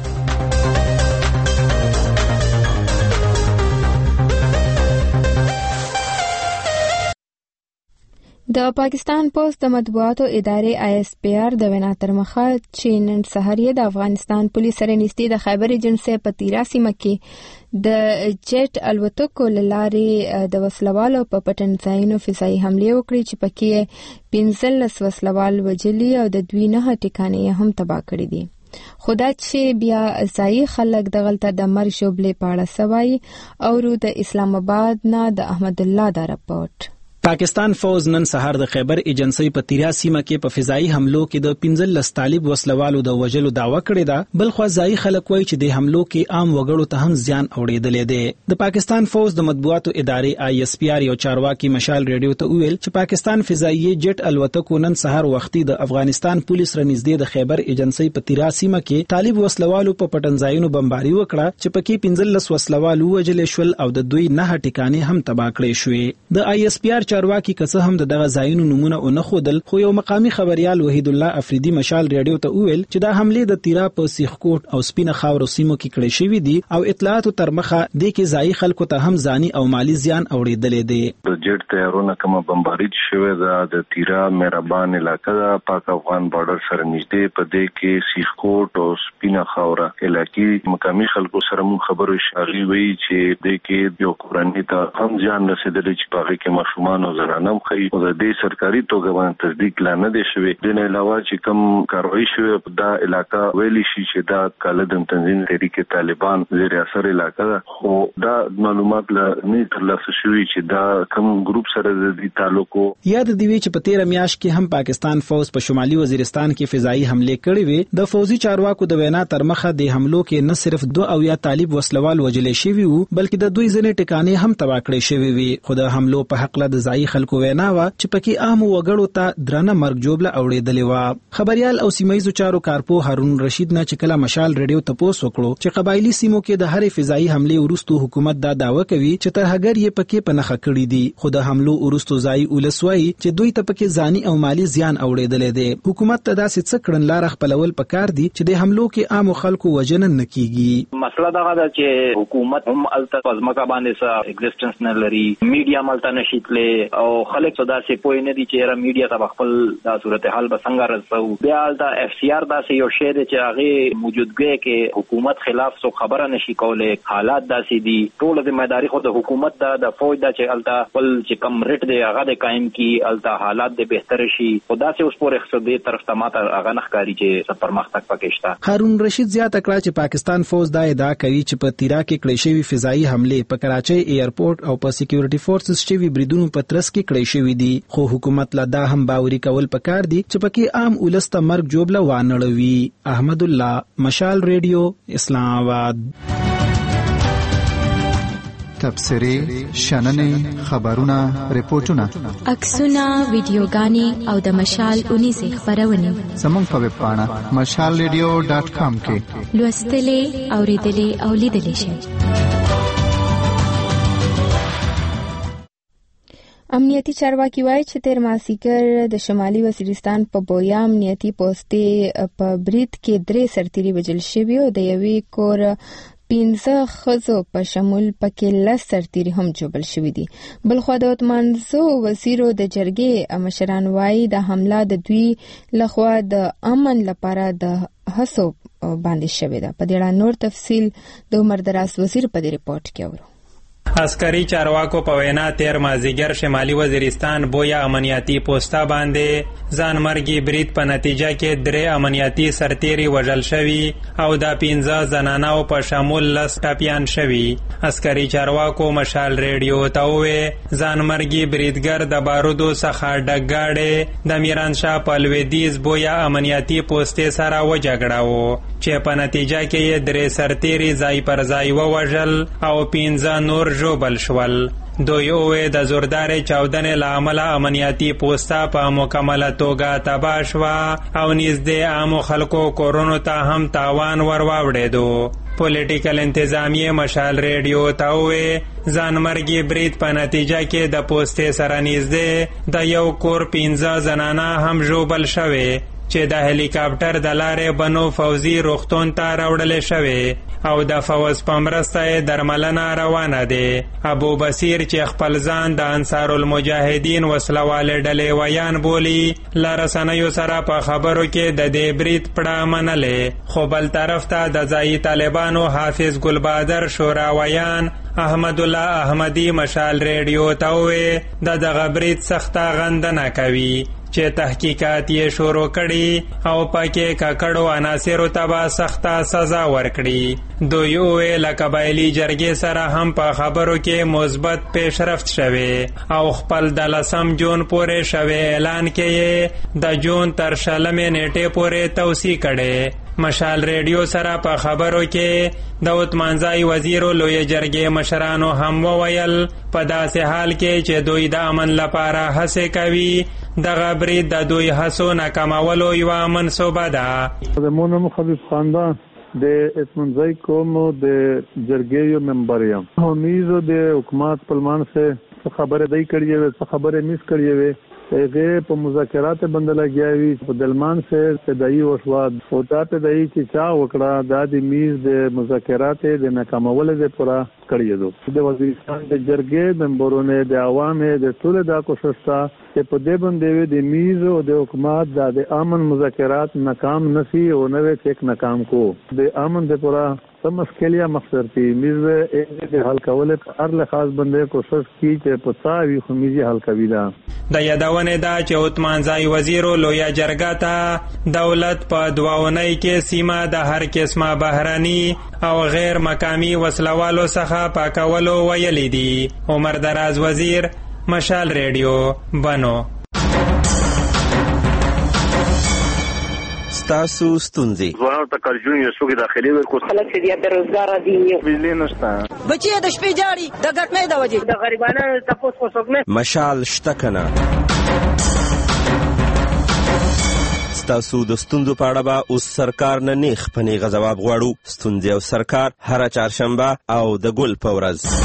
د پاکستان پوسټ د مطبوعاتو ادارې آی اس پی آر د وینا تر مخه چې نن سهار یې د افغانستان پولیس سره نږدې د خیبر ایجنسۍ په تیرا سیمه کې د جیټ الوتکو له لارې د وسلوالو په پټن ځایونو فضایي حملې وکړې چې پکې پنځلس وسلوال وژلي او د دوی نه ټکانې هم تباه کړې دي. خدا چې بیا ځایي خلک دغلته د مرګ شوبلې پاړه سوای او د اسلام آباد نه د احمد الله دا رپورټ. پاکستان فوز نن سهار د خیبر ایجنسۍ په تیرا سیمه کې په فضایي حملو کې د پنځلس طالب وسلوالو د وژلو دعوه کړې ده. بل خو ځایي خلک وایي چې د حملو کې عام وګړو ته هم زیان اوریدلې دی. د پاکستان فوز د مطبوعاتو ادارې آی اس پی آر یو چارواکي مشال ریډیو ته ویل چې پاکستان فضایي جیټ الوتکو نن سهار وختي د افغانستان پولیس سره نږدې د خیبر ایجنسۍ په تیرا سیمه کې طالب وسلوالو په پټنځایونو بمباري وکړه چې پکې پنځلس وسلوالو وژل شول او د دوی نه ټکانې هم تباه کړې شوې. د آی اس پی آر چارواکي کسه هم دغه ځایونو نمونه او نه خودل خو یو مقامی خبريال وحید الله افریدی مشال ریډیو ته ویل چې دا حمله د تیرا په سیخکوټ او سپینه خاور سیمو کې کړې شوې دي او اطلاعات تر مخه د کې ځای خلکو ته هم ځاني او مالی زیان اوریدلې دي. د جټ تیارونه کومه بمباري شوې ده د تیرا مهربان علاقې د پاک افغان بارډر سره نږدې په دې کې سیخکوټ او سپینه خاور علاقې مقامی خلکو سره مون خبرو شاري وی چې د کې یو کورنۍ ته هم ځان رسیدلې چې په کې ماشومان او زنانه خو د دې سرکاري توګه باندې تصدیق لا نه دی شوی. د نه علاوه چې کوم کاروایی شوی په دا علاقہ ویلي شي چې دا کالدم تنظیم تحریک طالبان زیر اثر علاقہ ده خو دا معلومات لا نه ترلاسه شوی چې دا کوم ګروپ سره د دې تعلق. یاد دی چې په تیر میاشت کې هم پاکستان فوز په شمالي وزیرستان کې فضایي حمله کړې وې. د فوزي چارواکو د وینا تر مخه د حملو کې نه صرف دوه او یا طالب وسلوال وژل شوی وو بلکې د دوی ځنې ټکانې هم تباه کړې شوی وي. خو د حملو په حق له د ځای خلکو وینا وا چې پکې عام وګړو ته درنه مرګ جوړه اوریدلې و. خبريال او سیمایي چارو کارپو هارون رشید نه چې کله مشال ریډیو ته پوس وکړو چې قبایلی سیمو کې د هرې فضایي حمله ورستو حکومت دا داوا کوي چې ترهګر یې پکې پنهخه کړی دي. خو د حملو ورستو ځای ولسوي چې دوی ته پکې ځاني او مالی زیان اوریدلې دي. حکومت ته داسې څه کړن لار خپلول پکار دي چې د حملو کې عام خلکو وجنه نکېږي. مسله دا ده چې حکومت هم الته پزماکه باندې سره ایگزیسټنس نه لري میډیا ملته نشیتله او خلک صدا سي پوي نه دي چې را میډیا ته خپل د صورتحال به څنګه رسو. بیا دا اف سی آر دا سي یو شی دی چې هغه موجودګي کې حکومت خلاف څو خبره نشي کولای. حالات داسې دي ټول ذمہداري خو د حکومت دا د فوج دا چې الته خپل چې کم ریټ دی هغه د قائم کی الته حالات د بهتر شي. خدا سي اوس پورې خصوصي طرف ته ماته هغه نخکاری چې پرمختګ پکې شته. هارون رشید زیاته کړه چې پاکستان فوج دا ادعا کوي چې په تیرا کې کړې شوی فضایي حمله په کراچۍ ایرپورټ او په سکیورټي فورسز شوی بریدونو په ترڅ کې کړې شوی دي. خو حکومت لا دا هم باوري کول پکار دي چې پکې عام ولسته مرګ جوړه وانړوي. احمد الله مشال ریډیو اسلام آباد. تبصرې شننې خبرونه ریپورتونه عکسونه ویډیوګانې او د مشال اونیزه خبرونه زموږ په ویب پاڼه مشال ریډیو ډاټ کام کې لوستلې اوریدلې او لیدلې شئ. امنیتي چارواکي وایي چې تیر مازیګر د شمالي وزیرستان په بویا امنیتي پوسټې په برید کې درې سرتیري وژل شوي او د یوې کور پنځه ښځو په شمول پکې لس سرتیري هم ژوبل شوي دي. بلخوا د وطمنځو وزیرو د جرګې مشران وایي د حمله د دوی لخوا د امن لپاره د هڅو باندې شوې ده. په دې اړه نور تفصیل د عمر دراز وزیر په دې ریپورت کې اورو. عسکري چارواکو په وینا تیر مازیګر شمالي وزیرستان بویا امنیتي پوسټه باندې ځان مرګي برید په نتیجه کې درې امنیتي سرتیري وژل شوي او دا پنځه زنانو په شمول لس ټپیان شوي. عسکري چارواکو مشال ریډیو ته وویل ځان مرګي بریدګر د بارودو څخه ډک ګاډی د میرانشاه په لویدیځ بویا امنیتي پوسټې سره وجګړاوه چې په نتیجه کې یې درې سرتیري ځای پر ځای ووژل او پنځه نور ژوبل شول. دوی وویل د زوردارې چاودنې له امله امنیتي پوسټه په مکمله توګه تباه شوه او نږدې عامو خلکو کورونو ته هم تاوان ور واوړېدو. پولیټیکل انتظامیې مشال ریډیو ته وویل ځان مرګي برید په نتیجه کې د پوسټې سره نږدې د یو کور پنځه زنانه هم ژوبل شوې چې د هلیکاپټر د لارې بنو فوزي روغتون ته راوړلې شوې او د فوز په مرسته یې درملنه روانه ده. ابو بصیر چې خپل ځان د انصار المجاهدین وسلوالې ډلې ویان بولي له رسنیو سره په خبرو کې د دې برید پړه منلې، خو بل طرف ته د ځایي طالبانو حافظ ګلبادر شوراویان احمد الله احمدی مشال ریډیو ته وویل د دغه برید سخته غندنه کوي چې تحقیقات یې شروع کړي او پکې ککړو عناصرو ته به سخته سزا ورکړي. دوی وویل له قبایلي جرګې سره هم په خبرو کې مثبت پیشرفت شوی او خپل د لسم جون پورې شوی اعلان کې د جون تر شلمې نیټې پورې توسیع کړي. مشال ریډیو سره په خبرو کې د عثمانزای وزیرو لوی جرګې مشرانو هم وویل په داسې حال کې چې دوی د امن لپاره هڅې کوي دغه برید د دوی هڅو ناکامولو یوه منصوبه ده. زمونږ مخالف خاندان د عثمانزای قوم د جرګې یو ممبر یم. همیزو د حکومت په منځ څه خبره دی کړې وي څه خبره میس کړې وي هغه په مذاکرات باندې لګیاوي په دلمان سره تدای وشوا او دا تدای چې چا وکړه د دې میز د مذاکرات د ناکامولو د پورا کړی دو د وزیرستان د جرګې ممبرونه د عوامو د ټول دا کوشش تا چې په دې باندې د میز او د حکومت د امن مذاکرات ناکام نشي او نوې چیک ناکام کو د امن د پورا سم مشکلیا مقصد تی میز د حل کول په هر لحاظ باندې کوشش کی چې پتاوی خو میزي حل کوي دا د یادونه دا چې عثمانزای وزیرو لویا جرګه ته دولت په دواونۍ کې سیمه د هر قسمه بهراني او غیر مقامی وسلوالو څخه پاکولو ویلي دي. عمر دراز وزیر مشال ریډیو بنو. تاسو ستونزې ځوانانو ته کارجون یو څوک داخلي ورکو خلک چې بیا بیروزګار دي بجلی نشته بچي د شپې جاړي د ګټنې د وجې د غریبانو تاسو کو څوک نه مشال شته کنه تاسو د ستونزو په اړه به اوس سرکار نه نیخ په نیغه ځواب غواړو. ستونزې او سرکار هره چهارشنبه او د ګل په ورځ.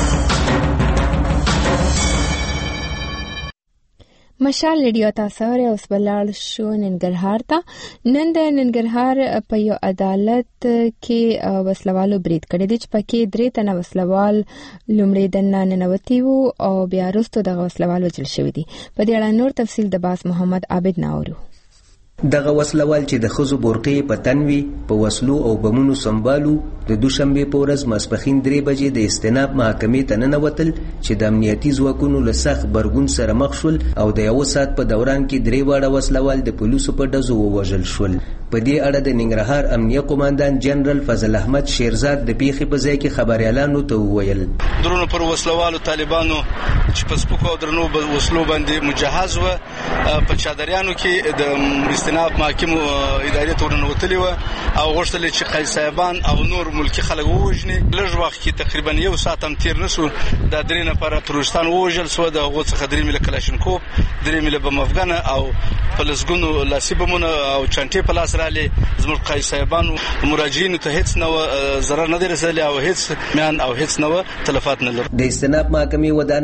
مشال ریډیو تاسو اوس بلال شو ننګرهار ته. نن د ننګرهار په یو عدالت کې وسلوالو برید کړی دی چې پکې درې تنه وسلوال لومړی دننه ننوتي وو او بیا وروسته دغه وسلوال وژل شوي دي. په دې اړه نور تفصیل د باز محمد عابد نه اورو. دغه وسلوال چې د خزو بورقې په تنوي په وسلو او بمونو سمبالو د دوشنبه په ورځ ماسپخین درې بجې د استناب محکمې ته ننوتل چې د امنیتي ځواکونو له سخت برګون سره مخ شول او د یو ساعت په دوران کې درې واړه وسلوال د پولیسو په ډزو ووژل شول. په دې اړه د ننګرهار امنیه قوماندان جنرال فضل احمد شیرزاد د پیښې په ځای کې خبريالانو ته وویل درونو پر وسلوالو طالبانو چې په سپکو او درنو وسلو باندې مجهز و په چادریانو کې د استناب محکمو ادارې ته ورنوتلي و او غوښتل چې قاضي صاحبان او نور ملکی خلک ووژني. لږ وخت کې تقریبا یو ساعت هم تیر نشو د درې نفره تروریستان ووژل سو د هغو څخه درې میله کلاشینکوف درې میله بم افغانه او په لسګونو لاسي بمونه او چانټې په لاس راغلې. زموږ قاضي صاحبانو مراجعینو ته هیڅ نه ضرر نه دی رسېدلی او هیڅ میان او هیڅ نه تلفات نه لري. د استناب محکمې ودانۍ د ښار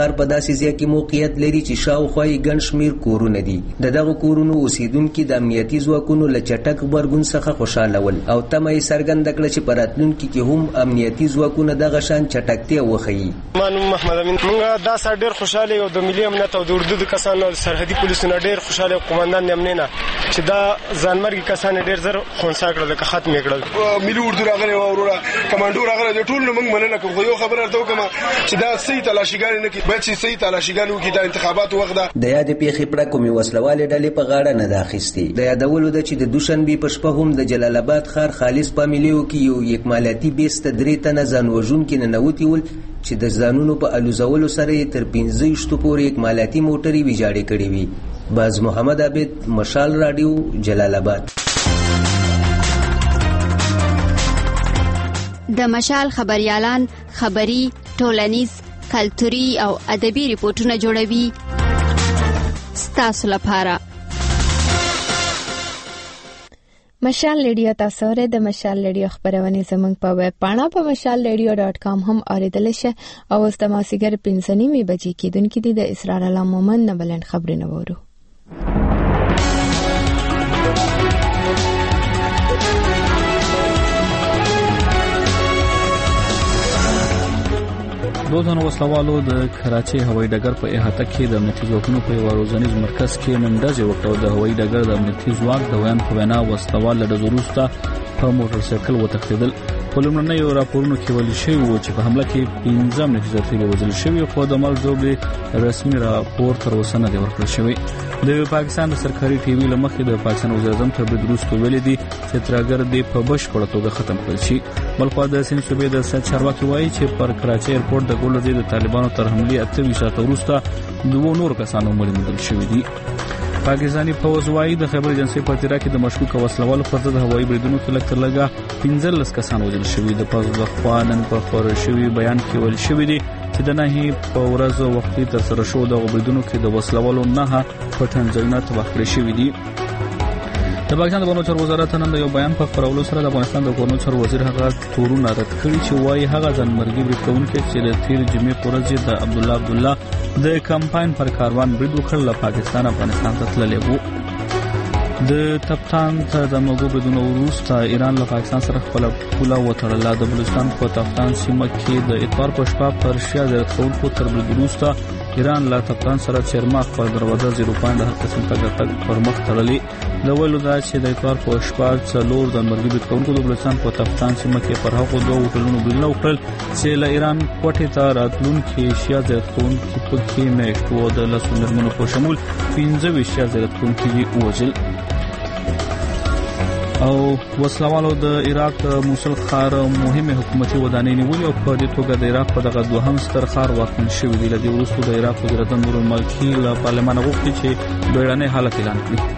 ښار په داسې ځای کې موقعیت لري چې شاوخوا یې ګڼ شمېر کورونه دي. د دغه کورونو اوسیدونکي د امنیتي ځواکونو له چټک غبرګون څخه خوشاله ول او تمه یې څرګنده کړه چې په راتلونکي کې هم امنیتي ځواکونه دغه شان چټکتیا وښیي. ما نوم محمد امین. موږ دا سره ډېر خوشاله یو د ملي امنیت او د اردو د کسانو سرحدي پولیسو نه ډېر خوشاله قومندان امنیت نه چې دا ځانمرګي کسان ډېر زر خونسا کړل لکه ختم کړل. ملي اردو راغلی او وروره کمانډو راغلی د ټول موږ مننه کوو. یو خبره ته کوم چې دا صحیح تلاشیګان نه کی باید چې صحیح تلاشیګان وکړي د انتخاباتو وخت ده. د یاد پیښې پړه کومې وسلواله ډلې په غاړه نه ده اخیستې. د یادولو ده چې د دوشنبې په شپه هم د جلال آباد ښار خالص فامیلیو کې یو یکمالاتي بیس ته درې تنه ځان وژونکي ننوتي ول چې د ځانونو په الوزولو سره یې تر پنځه ویشتو پورې یکمالاتي موټرې ویجاړې کړې وي. باز محمد عابد، مشال راډیو، جلال آباد. د مشال خبريالان خبري، ټولنیز، کلتوري او ادبي ریپورتونه جوړوي ستاسو لپاره. مشال ریډیو تاسو ورته د مشال ریډیو خبرونه زموږ په ویب پاڼه په مشال ریډیو ډاٹ کام هم اوریدل شي او اوس د ماسیګر پنځه نیمې بجې کېدونکې دي د اسرار الله مومن نه بلند خبرونه وورو. دوزن وسلوالو د کراچۍ هوایي ډګر په احاطه کې د امنیتي ځواکونو په یو روزنیز مرکز کې نن ډزې وکړې. د هوایي ډګر د امنیتي ځواک د ویان په وینا وسلوال له ډزو وروسته په موټر سایکل وتښتېدل. په لومړنیو راپورونو کې ویل شوي وو چې په حمله کې پنځه امنیتي ځواکونه وژل شوي، خو د عمل ځواب رسمي راپور تر اوسه نه دی ورکړل شوی. د پاکستان د سرکاري ټي وي له مخې د پاکستان وزیر اعظم تر برید وروسته ویلي دي چې ترهګر دې په بشپړه توګه ختم کړل شي. بلخوا د سند صوبې د سید چارواکي وایي چې پر کراچۍ ایرپورټ د ګولډ د طالبانو تر حملې اته ویشت ساعته وروسته دوه نور کسانو مړي موندل شوي دي. پاکستاني فوز وايي د خبر ایجنسی په تیرا کې د مشکوک وسلوالو پر ضد هوایي بریدونو کې لکه لګا پنځلس کسان وژل شوي. د پوز د خوانن په خبر شوی بیان کې ویل شوی دی چې د نهي په ورځ وختي تر سره شو د بریدونو کې د وسلوالو نه پټن ځایونه تباه کړی شوي دي. د پاکستان د بانو چر وزارت نن د یو بیان په خبرولو سره د افغانستان د بانو چر وزیر هغه تورونه رد کړي چې وايي هغه ځانمرګي برید کوونکي چې د تیر جمعې په ورځ د عبد الله عبد الله د کمپاین پر کاروان برید وکړ له پاکستان افغانستان ته تللی وو. د تفتان ته د موضوع بریدونو وروسته ایران له پاکستان سره خپل پوله وتړله. د بلوچستان په تفتان سیمه کې د اتوار په شپه پر شیا زیات کوونکو تر برید وروسته ایران له تفتان سره چرماخ پر دروازه زیرو پاینټ د هر قسم تګ پر مخ تړلې. د ویلو دا چې د اتوار په شپه څلور ځانمرګي برید کوونکو د بلوچستان په تفتان سیمه کې پر هغو دوه هوټلونو بریدونه وکړل چې له ایران کوټې ته راتلونکي شیا زیات کوونکي پکې میشت وو. د لسو مېرمنو په شمول پنځه ویشت شیا زیات کوونکي یې ووژل. او وسلوالو د عراق موصل ښار مهمه حکومتي ودانۍ نیولې او په دې توګه د عراق په دغه دوهم ستر ښار واکمن شوی دی. له دې وروسته د عراق وزیر اعظم نور المالکي له پارلمان غوښتي چې بیړنی حالت اعلان کړي.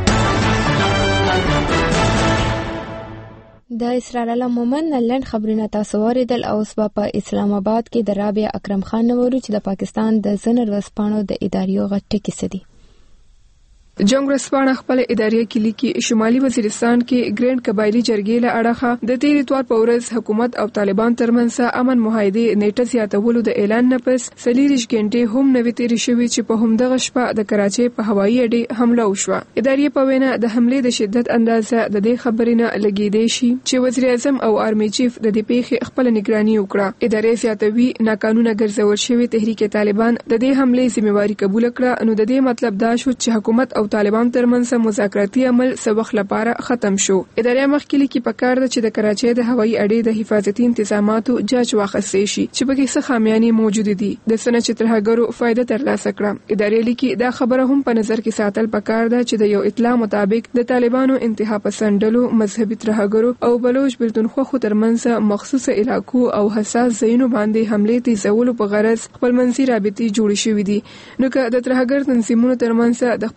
د اسرار الله مومن لند خبرونه تاسو اوریدل. او اوس په اسلام آباد کې د رابعه اکرم خان نورو چې د پاکستان د زنر وسپانو د اداریو غټه کې سدي جنگ رسپانه خپل ادارې کې لیکي شمالي وزیرستان کې ګرینډ قبایلی جرګې له اړخه د تیر اتوار په ورځ حکومت او طالبان ترمنځ امن معاهده نیټه زیاتولو د اعلان نه پس سلیریش ګنټې هم نوې تیر شوې چې په همدغه شپه د کراچۍ په هوایي اډې حمله وشوه. ادارې په وینا د حملې د شدت اندازه د دې خبرې نه لګیدې شي چې وزیر اعظم او آرمي چیف د دې پیښې خپل نگراني وکړه. ادارې زیاتوي ناقانونه ګرځول شوی تحریک طالبان د دې حملې ذمہواری قبول کړه. نو د دې مطلب دا شو چې حکومت او طالبان ترمنځ مذاکراتي عمل سبخ لپاره ختم شو. ادارې مخکې لیکي پکار ده چې د کراچۍ د هوایي اډې د حفاظتي انتظاماتو جاج واخیستل شي چې پکې څه خامیانې موجود دي د سنه چې ترهګرو فائدہ ترلاسه کړه. ادارې لیکي دا خبره هم په نظر کې ساتل پکار ده چې د یو اطلاع مطابق د طالبانو انتها پسندلو مذهبي ترهګرو او بلوچ بلتونخوا ترمنځ مخصوص علاقو او حساس ځایونو باندې حمله تیزولو په غرض خپلمنځي رابطې جوړې شوې دي. نو که د ترهګر تنظیمونو ترمنځ د خپلمنځي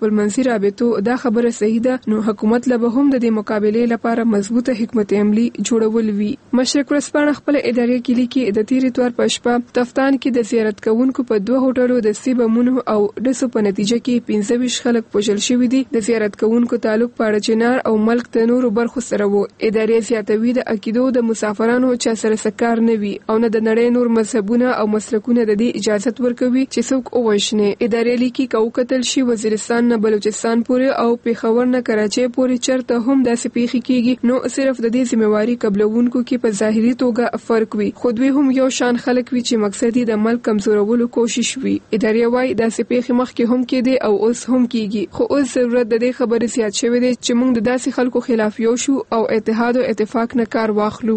امنیتي رابطو دا خبره صحیح ده نو حکومت له به هم د دې مقابلې لپاره مضبوطه حکمت عملی جوړول وي. مشرق ورځپاڼه خپل ادارې کې لیکي د تیری تور په شپه تفتان کې د زیارت کوونکو په دوه هوټلو د سیبمونو او دسو په نتیجه کې پنځه ویشت خلک وژل شوي دي. د زیارت کوونکو تعلق په اړچنار او ملک د نورو برخو سره وو. ادارې زیاتوي د عقیدو د مسافرانو چا سره سکار نه وي او نه د نړۍ نور مذهبونه او مسلکونه د دې اجازه ورکوي چې څوک ووژني. ادارې لیکي کو قتل شي وزیرستان نه بلوچستان پورې او پیښور نه کراچۍ پورې چرته هم داسې پیښې کیږي نو صرف د دې ذمہواری قبلونکو کې په ظاهري توګه فرق وي خو دوی هم یو شان خلک وي چې مقصد یې د ملک کمزورولو کوشش وي. ادارې وايي داسې پیښې مخکې هم کېدې او اوس هم کیږي خو اوس ضرورت د دې خبرې زیات شوی دی چې موږ د داسې خلکو خلاف یو شو او اتحاد او اتفاق نه کار واخلو.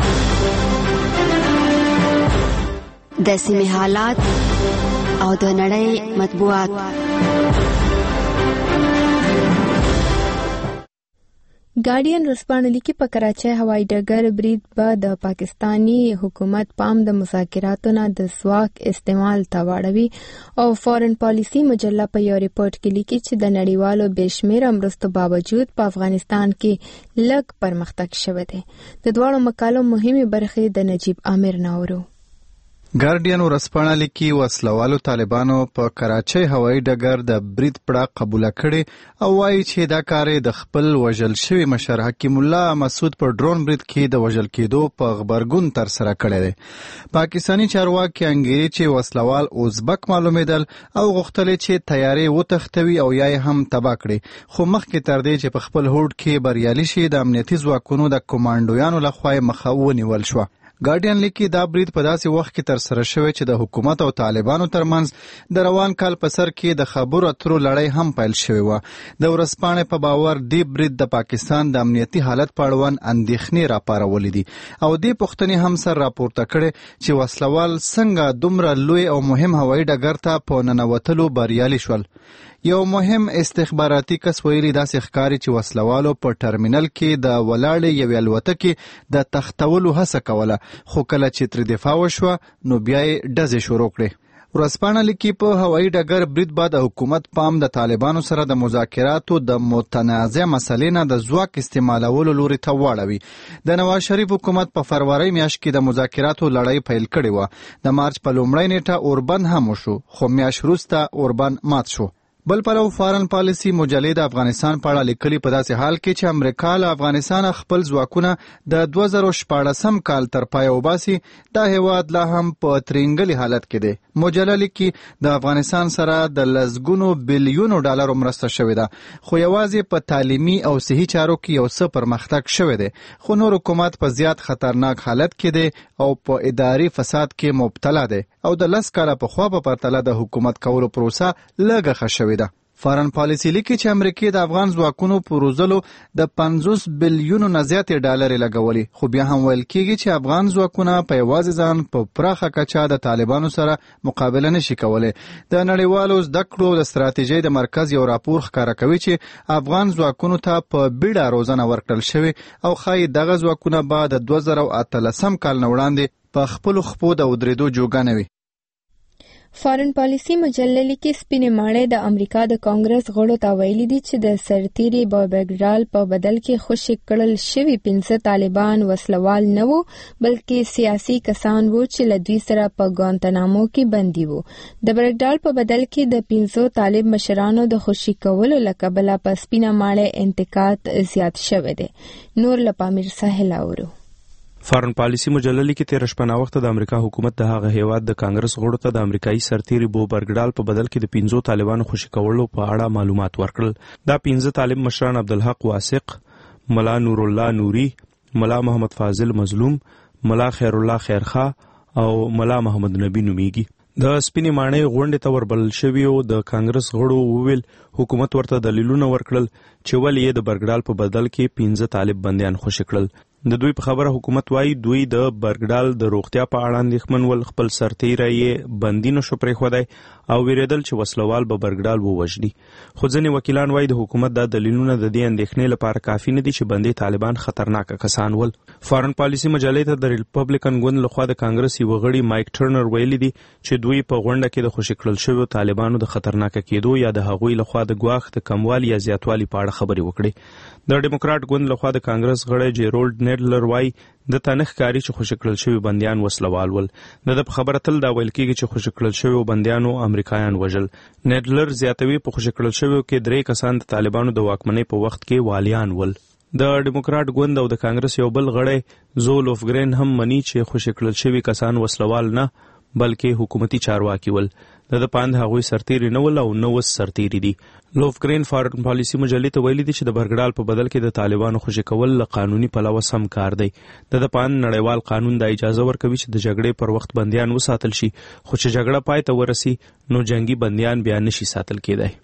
د سیمې حالات او د نړۍ مطبوعات. ګارډین ورځپاڼه لیکي په کراچۍ هوایي ډګر برید به د پاکستانی حکومت پام د مذاکراتو نه د ځواک استعمال ته واړوي او فارن پالیسي مجله په یو ریپورت کې لیکي چې د نړیوالو بېشمیره مرستو باوجود په افغانستان کې لږ پرمختګ شوی دی. د دواړو مقالو مهمې برخې د نجیب عامر ناورو. ګارډین ورځپاڼه لیکي وسلوالو طالبانو په کراچۍ هوایي ډګر د برید پړه قبوله کړې او وایي چې دا کار د خپل وژل شوي مشر حکیم الله مسعود په ډرون برید کې د وژل کېدو په غبرګون ترسره کړی دی. پاکستاني چارواکي انګیري چې وسلوال ازبک معلومېدل او غوښتلې چې تیارې وتښتوي او یا یې هم تباه کړي خو مخکې تر دې چې په خپل هوډ کې بریالي شي د امنیتي ځواکونو د کمانډویانو لخوا مخه ونیول شوه. ګارډین لیکي دا برید په داسې وخت کې ترسره شوی چې د حکومت او طالبانو ترمنځ د روان کال په سر کې د خبرو اترو لړۍ هم پیل شوې وه. د ورځپاڼې په باور دې برید د پاکستان د امنیتي حالت په اړوند اندېښنې راپارولې دي او دې پوښتنې هم سر راپورته کړې چې وسلوال څنګه دومره لوی او مهم هوایي ډګر ته په ننوتلو بریالي شول. یو مهم استخباراتي کس ویلي داسې ښکاري چې وسلوالو په ټرمینل کې د ولاړې یوې الوتکې د تختولو هڅه کوله خو کله چې ترې دفاع وشوه نو بیا یې ډزې شروع کړې. ورځپاڼه لیکي په هوایي ډګر برید به د حکومت پام د طالبانو سره د مذاکراتو د متنازع مسلې نه د ځواک استعمالولو لوري ته واړوي. د نواز شریف حکومت په فروری میاشت کې د مذاکراتو لړۍ پیل کړې وه. د مارچ په لومړۍ نیټه اوربند هم وشو خو میاشت وروسته اوربند مات شو. بل پلو فارن پالیسي مجلې د افغانستان په اړه لیکلي په داسې حال کې چې امریکا له افغانستان خپل ځواکونه د دوه زره شپاړسم کال تر پایه وباسي دا هیواد لا هم په ترینګلي حالت کې دی. مجله لیکي د افغانستان سره د لسګونو بلیونو ډالرو مرسته شوې ده خو یوازې په تعلیمي او صحي چارو کې یو څه پرمختګ شوی دی خو نور حکومت په زیات خطرناک حالت کې دی او په اداري فساد کې مبتلا دی او د لس کاله پخوا په پرتله د حکومت کولو پروسه لږه ښه شوې ده. فارن پالیسي لیکي چې امریکا د افغان ځواکونو په روزلو د پنځوس بلیونو نه زیاتې ډالرې لګولي خو بیا هم ویل کېږي چې افغان ځواکونه په یوازې ځان په پراخه کچه د طالبانو سره مقابله نشي کولی. د نړیوالو زده کړو د ستراتیژۍ د مرکز یو راپور ښکاره کوي چې افغان ځواکونو ته په بیړه روزنه ورکړل شوې او ښایي دغه ځواکونه به د دوه زره اتلسم کال نه وړاندې په خپلو خپو د ودرېدو جوګه نه وي. فارن پالیسي مجله لیکي سپینې ماڼۍ د امریکا د کانګرس غړو ته ویلي دي چې د سرتیري بابګډال په بدل کې خوشي کړل شوي پنځه طالبان وسلوال نه وو بلکې سیاسي کسان وو چې له دوی سره په ګوانتانامو کې بندي وو. د بابګډال په بدل کې د پنځو طالب مشرانو د خوشي کولو له کبله په سپینه ماڼۍ انتقاد زیات شوی دی. نور له پامیر ساحل اورو. فارن پالیسي مجله لیکي تیر شپه ناوخته د امریکا حکومت د هغه هیواد د کانګرس غړو ته د امریکایي سرتیري بوبرګډال په بدل کې د پنځو طالبانو خوشي کولو په اړه معلومات ورکړل. دا پنځه طالب مشران عبدالحق واسق، ملا نور الله نوري، ملا محمد فاضل مظلوم، ملا خیر الله خیرخوا او ملا محمد نبی نومیږي. د سپینې ماڼۍ غونډې ته وربلل شوي او د کانګرس غړو وویل حکومت ورته دلیلونه ورکړل چې ولې یې د برګډال په بدل کې پنځه طالب بندیان خوشي کړل. د دوی په خبره حکومت وايي دوی د برګډال د روغتیا په اړه اندېښمن ول، خپل سرتیری یې بندي نشو پرېښودی او ویریدل چې وسلوال به برګډال ووژني. خو ځینې وکیلان وايي د حکومت دا دلیلونه د دې اندېښنې لپاره کافي نه دي چې بندي طالبان خطرناکه کسان ول. فارن پالیسي مجلې ته د ریپبلیکن ګوند لخوا د کانګرس یو غړي مایک ټرنر ویلي دي چې دوی په غونډه کې د خوشي کړل شویو طالبانو د خطرناکه کېدو یا د هغوی لخوا د ګواښ د کموالي یا زیاتوالي په اړه خبرې وکړي. د ډیموکراټ ګوند لخوا د کانګرس غړی جیرولډ نیډلر وايي د تنخ کاری چې خوشي کړل شوی بنديان وسلوال ول. د په خبره تل دا ویل کېږي چې خوشي کړل شوی بنديانو امریکایان وژل. نیډلر زیاتوي په خوشي کړل شوی کې درې کسان د طالبانو د واکمنۍ په وخت کې والیان ول. د ډیموکراټ ګوند او د کانګرس یو بل غړی زول لوفګرین هم مني چې خوشي کړل شوی کسان وسلوال نه بلکې حکومتي چارواکي ول. د پاند هغوی سرتیری نه ول او نو وس سرتیری دي. لوفګرین فارن پالیسي مجلې ته ویلي دي چې د برګډال په بدل کې د طالبانو خوشي کول له قانوني پلوه سم کار دی. د پاند نړیوال قانون د اجازه ورکوي چې د جګړې پر وخت بنديان وساتل شي، خو چې جګړه پای ته ورسي نو جنگي بنديان بیا نشي ساتل کېدای.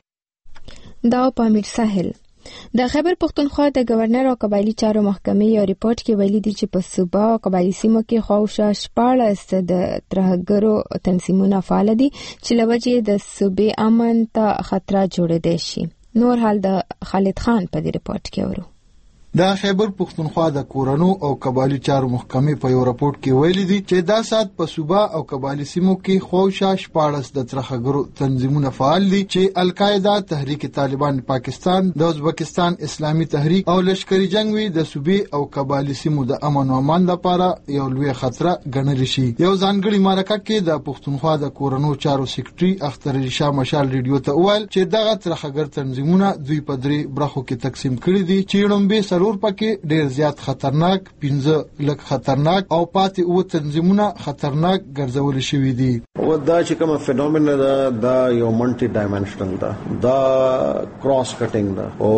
دا پامیر ساحل د خیبر پختونخوا د گورنر او قبایلی چارو محکمې یو ریپورت کې ویلي دي چې په صوبه او قبایلی سیمو کې خواوشا شپاړس د ترهګرو تنظیمونه فعال دي چې لوجې د صوبې امن ته خطر جوړېدای شي. نور حال د خالد خان په دې ریپورت کې ورو. د خیبر پختونخوا د کورونو او قبایلی چارو محکمې په یو راپور کې ویلي دي چې دا سات په صوبه او قبایلی سیمو کې خواوشا شپاړس د ترهګرو تنظیمونه فعال دي چې القاعده، تحریک طالبان پاکستان، د ازبکستان اسلامي تحریک او لشکري جنگ وي د صوبې او قبایلی سیمو د امن او امان لپاره یو لوی خطر ګڼل شي. یو ځانګړي مرکه کې د پختونخوا د کورونو چارو سیکریټري اختر علی شاه مشال ریډیو ته وویل چې دغه ترهګر تنظیمونه دوی په درې برخو کې تقسیم کړي دي چې لومبي ضرور پکې ډېر زیات خطرناک، پنځه لک خطرناک او پاتې او تنظیمونه خطرناک ګرځول شوي دي. او دا چې کومه فینومنا ده دا یو ملټي ډایمنشنل ده، دا کراس کټینګ ده او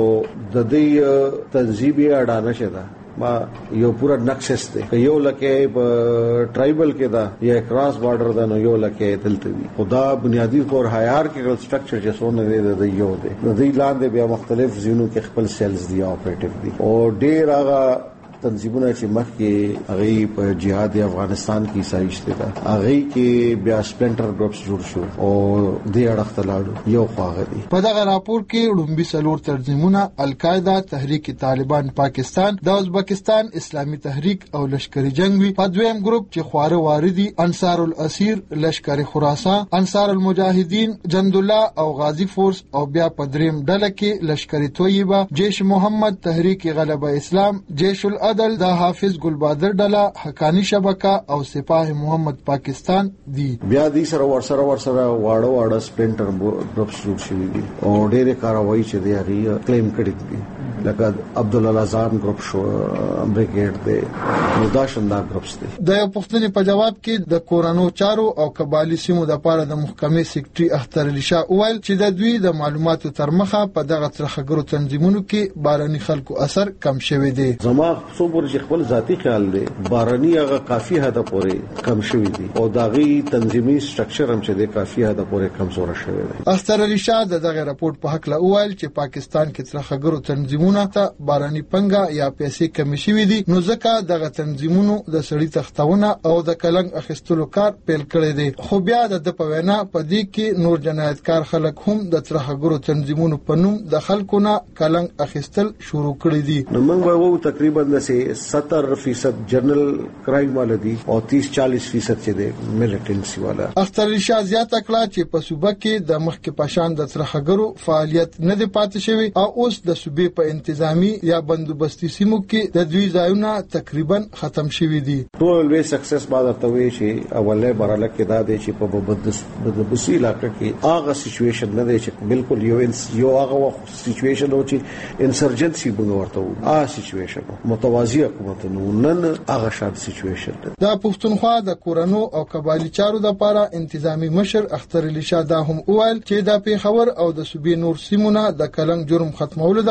د دې تنظیمي اډانه شه ده ما یو پورا نقشس ده. یو لکه په ټرایبل کې ده یا کراس بارډر ده نو یو لکه دلته وي. خدا بنیادی طور هایرارکیکل سټرکچر چې څونه دی د یو دی د دې لاندې بیا مختلف زینو کې خپل سیلز دی اپریټیو دی او ډیر هغه تنظیمونه چې مخکې هغه په جهاد افغانستان کې سایشته ده هغه کې بیا سپلنټر ګروپس جوړ شو او د اړخته لاړو یو خواغه دي. په دغه راپور کې لومبي څلور تنظیمونه القاعده، تحریک طالبان پاکستان، د ازبکستان اسلامي تحریک او لشکري جنگ وي. په دویم ګروپ چې خواره واردي انصار الاسیر، لشکري خراسان، انصار المجاهدین، جند الله او غازی فورس او بیا په دریم ډله کې لشکري طیبه، جیش محمد، تحریک غلبه اسلام، جیش ال عدل، د حافظ ګلبادر ډله، حقانی شبکه او سپاه محمد پاکستان دي. بیا دې سره ورسره ورسره واړه واړه سپلنټر ګروپس جوړ شوي دي او ډېرې کاروایی چې دی هغه کلیم کړی دي لکه عبدالله لازان ګروپ شو، بریګیډ دی، نو دا شاندار ګروپس دي. د یو پوښتنې په جواب کې د کورونو چارو او قبایلی سیمو د پاره د محکمې سیکریټري اختر علی شاه وویل چې د دوی د معلوماتو تر مخه په دغه ترهګرو تنظیمونو کې بارني خلکو اثر کم شوی دی. زما څو پورې خپل ذاتی خیال دی بارني هغه کافي حد پورې کم شوی دی او داغي تنظیمي سټرکچر هم چې دی کافي حد پورې کمزور شوی دی. اختر علی شاه دغه راپور په حق لا وویل چې پاکستان کې ترهګرو تنظیمونه ته بارني پنګه یا پیسې کم شوی دي نو ځکه دغه تنظیمونو د سړی تختونه او د کلنګ اخیستلو کار پیل کړی دی. خو بیا د په وینا په دې کې نور جنایتکار خلک هم د ترهګرو تنظیمونو په نوم د خلکو نه کلنګ اخیستل شروع کړی دي. نو موږ وایو تقریبا د ستر فیصد جنرال کرائم والا دي او تیس چالیس فیصد چې دی میلیټنسي والا. اختر علی شاه زیاته کړه چې په صوبه کې د مخکې پشان د ترهګرو فعالیت نه دی پاتې شوی او اوس د صوبې په انتظامی یا بندوبستي سیمو کې د دوی ځایونه تقریبا ختم شوي دي. ټول وی سکسس بعد ته وی چې اوله براله کې دا دی چې په بندوبستي علاقې کې هغه سچويشن نه دی چې بالکل یو یو هغه سچويشن او چې انسرجنسي بنورته وو هغه سچويشن متوازی حکومتونو نن هغه شاد سچويشن ده. د پښتونخوا د کورونو او قبایلی چارو د لپاره انتظامی مشر اختر علی شاه دا هم وویل چې د پیښور او د صوبې نور سیمونه د کلنګ جرم ختمولو لپاره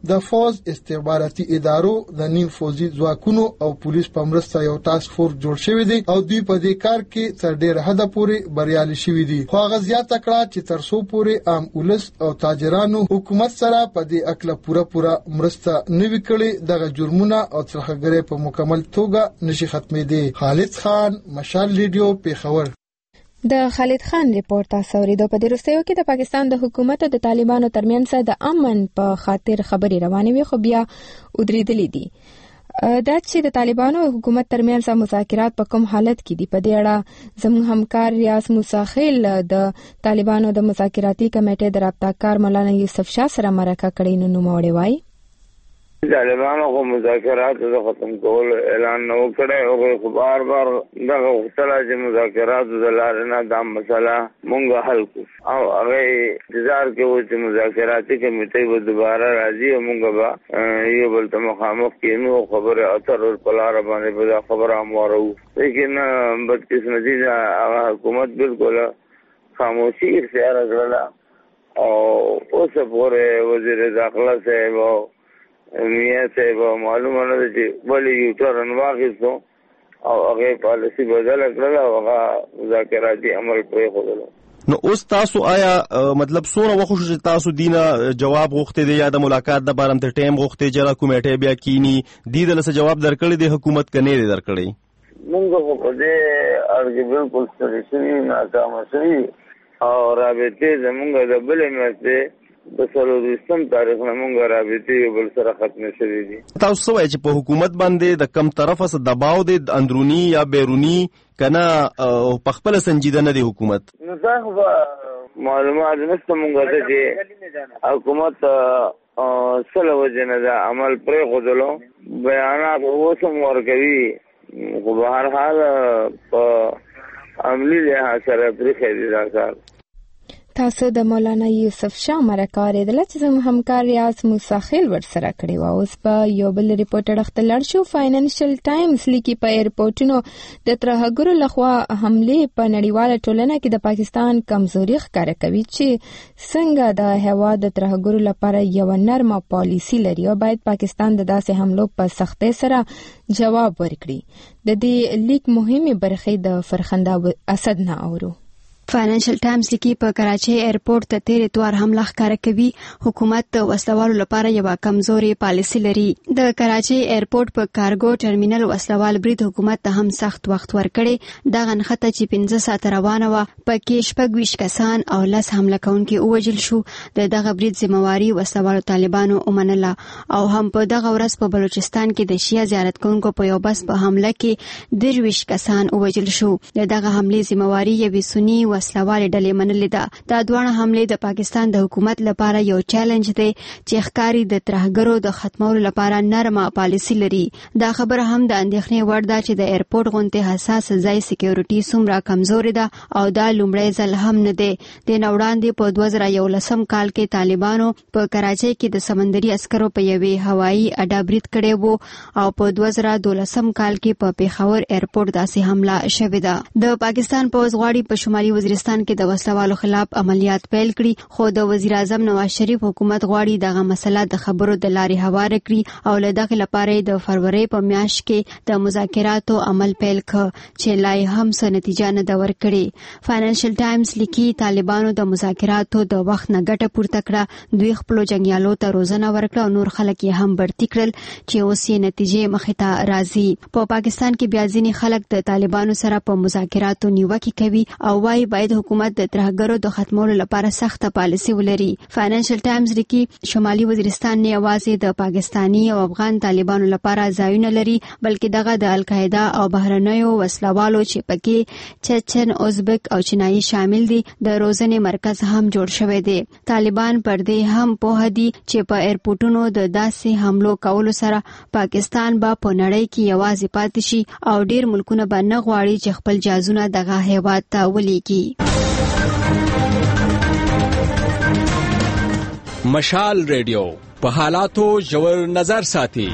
د فوز استخباراتي ادارو د نیم فوزي ځواکونو او پولیس په مرسته یو ټاسک فورس جوړ شوی دی او دوی په دې کار کې تر ډیره حده پورې بریالي شوي دي. خو هغه زیاته کړه چې تر څو پورې عام ولس او تاجرانو حکومت سره په دې اکله پوره پوره مرسته نه وي کړې دغه جرمونه او ترخګرۍ په مکمل توګه نشي ختمېدی. خالد خان، مشال ریډیو، پیښور. د خالد خان ریپورت تاسو اوریدو. په دې وروستیو کې د پاکستان د حکومت او د طالبانو ترمنځ د امن په خاطر خبرې روانې وي خو بیا ودرېدلې دي. دا چې د طالبانو او حکومت ترمنځ مذاکرات په کوم حالت کې دي، په دې اړه زموږ همکار ریاض موسی خیل د طالبانو د مذاکراتي کمیټې د رابطه کار مولانا یوسف شاه سره مرکه کړې. نو نوموړی وایي طالبانو کو مذاکرات د ختم کول اعلان نو کړی او خو بار بار دغه وسله چې مذاکرات د لارې نه دا مسله مونږه حل کو او هغه انتظار کوو چې مذاکراتي کمیټې به دوباره راځي او مونږ به یو بل ته مخامخ کینو خبره اتر په لار باندې به خبره امورو. لیکن بدقسمتي دا حکومت بالکل خاموشي اختیار کړله او اوس پورې وزیر داخله صاحب میاں صاحب معلومه نه ده چې ولې یو ټرن واخیستو او هغه پالیسي بدل کړل او هغه مذاکراتي عمل پرې خوړل. نو اوس تاسو آیا مطلب سونه وخت چې تاسو دینه جواب غوښته دی یا د ملاقات د بارم ته ټیم غوښته چې کومېټه بیا کینی دی دلته جواب درکړی دی حکومت کنه دی درکړی؟ موږ په دې اړه بالکل ستړي ناکام شوي او رابطه زموږ د بلې مسله د څلورویشتم تاریخ نه مونږ رابطې یو بل سره ختمې شوې دي. تاسو وایئ چې په حکومت باندې د کم طرفه څه دباو دی اندروني یا بیروني کنه په خپله سنجیده نه دی حکومت؟ نو دا خو معلومات نشته مونږ ته چې حکومت څه له وجې نه دا عمل پرېښودلو. بیانات اوس هم ورکوي خو به هر حال په عملي لحاظ سره پرېښی دی دا کار. تاسو د مولانا یوسف شاه مرکه اورېدله چې زموږ همکار ریاض موسی خیل ورسره کړې وه. اوس په یو بل ریپورټ اړخ لاړ شو. فاینانشل ټایمز لیکي په ایرپورټونو د ترهګرو لخوا حملې په نړیواله ټولنه کې د پاکستان کمزوري ښکاره کوي چې څنګه د هېواد د ترهګرو لپاره یوه نرمه پالیسي لري او باید پاکستان د داسې حملو په سختۍ سره جواب ورکړي. د دې لیک مهمې برخې د فرخنده اسد نه اورو. فاینانشل ټایمز لیکي په کراچۍ ایرپورټ ته تیر اتوار حمله ښکاره کوي حکومت د وسلوالو لپاره یوه کمزوري پالیسي لري. د کراچۍ ایرپورټ په کارګو ټرمینل وسلوال برید حکومت ته هم سخت وخت ورکړی. دغه نښته چې پنځه ساعته روانه وه پکې شپږ ویشت کسان او لس حمله کوونکي ووژل شو. د دغه برید ذمهواري وسلوالو طالبانو ومنله او هم په دغه ورځ په بلوچستان کې د شیعه زیارت کوونکو په یو بس په حمله کې درویشت کسان ووژل شو. د دغه حملې ذمهواري یوې سني وسلوالې ډلې منلې ده. دا دواړه حملې د پاکستان د حکومت لپاره یو چیلنج دی چې ښکاري د ترهګرو د ختمولو لپاره نرمه پالیسي لري. دا خبره هم د اندېښنې وړ ده چې د ایرپورټ غونډې حساس ځای سکیورټي څومره کمزورې ده او دا لومړی ځل هم نه دی. د نه وړاندې په دوه زره یولسم کال کې طالبانو په کراچۍ کې د سمندري عسکرو په یوې هوایي اډه برید کړی و او په دوه زره دولسم کال کې په پیښور ایرپورټ داسې حمله شوې ده. د پاکستان پوځ غواړي په شمالي وزیرستان کې د وسلوالو خلاف عملیات پیل کړي خو د وزیر اعظم نواز شریف حکومت غواړي دغه مسله د خبرو د لارې هواره کړي او له دغه لپاره د فروری په میاشت کې د مذاکراتو عمل پیل کړ چې لا هم څه نتیجه نه ده ورکړې. فاینانشل ټایمز لیکي طالبانو د مذاکراتو د وخت نه ګټه پورته کړه. دوی خپلو جنګیالو ته روزنه ورکړه او نور خلک یې هم برتي کړل چې اوس یې نتیجې مخې ته راځي. په پاکستان کې بیا ځینې خلک د طالبانو سره په مذاکراتو نیوکې کوي او وايي باید حکومت د ترهګرو د ختمولو لپاره سخته پالیسي ولري. فاینانشل ټایمز لیکي شمالي وزیرستان نه یوازې د پاکستانی او افغان طالبانو لپاره ځایونه لري بلکې دغه د القاعده او بهرنیو وسلوالو چې پکې چچن، ازبک او چینایي شامل دي د روزنې مرکز هم جوړ شوی دی. طالبان پر دې هم پوه دي چې په ایرپورټونو د داسې حملو کولو سره پاکستان به په نړۍ کې یوازې پاتې شي او ډیر ملکونه به نه غواړي چې خپل جازونه دغه هیواد ته ولیږي. مشال ریډیو په حالاتو ژور نظر ساتي.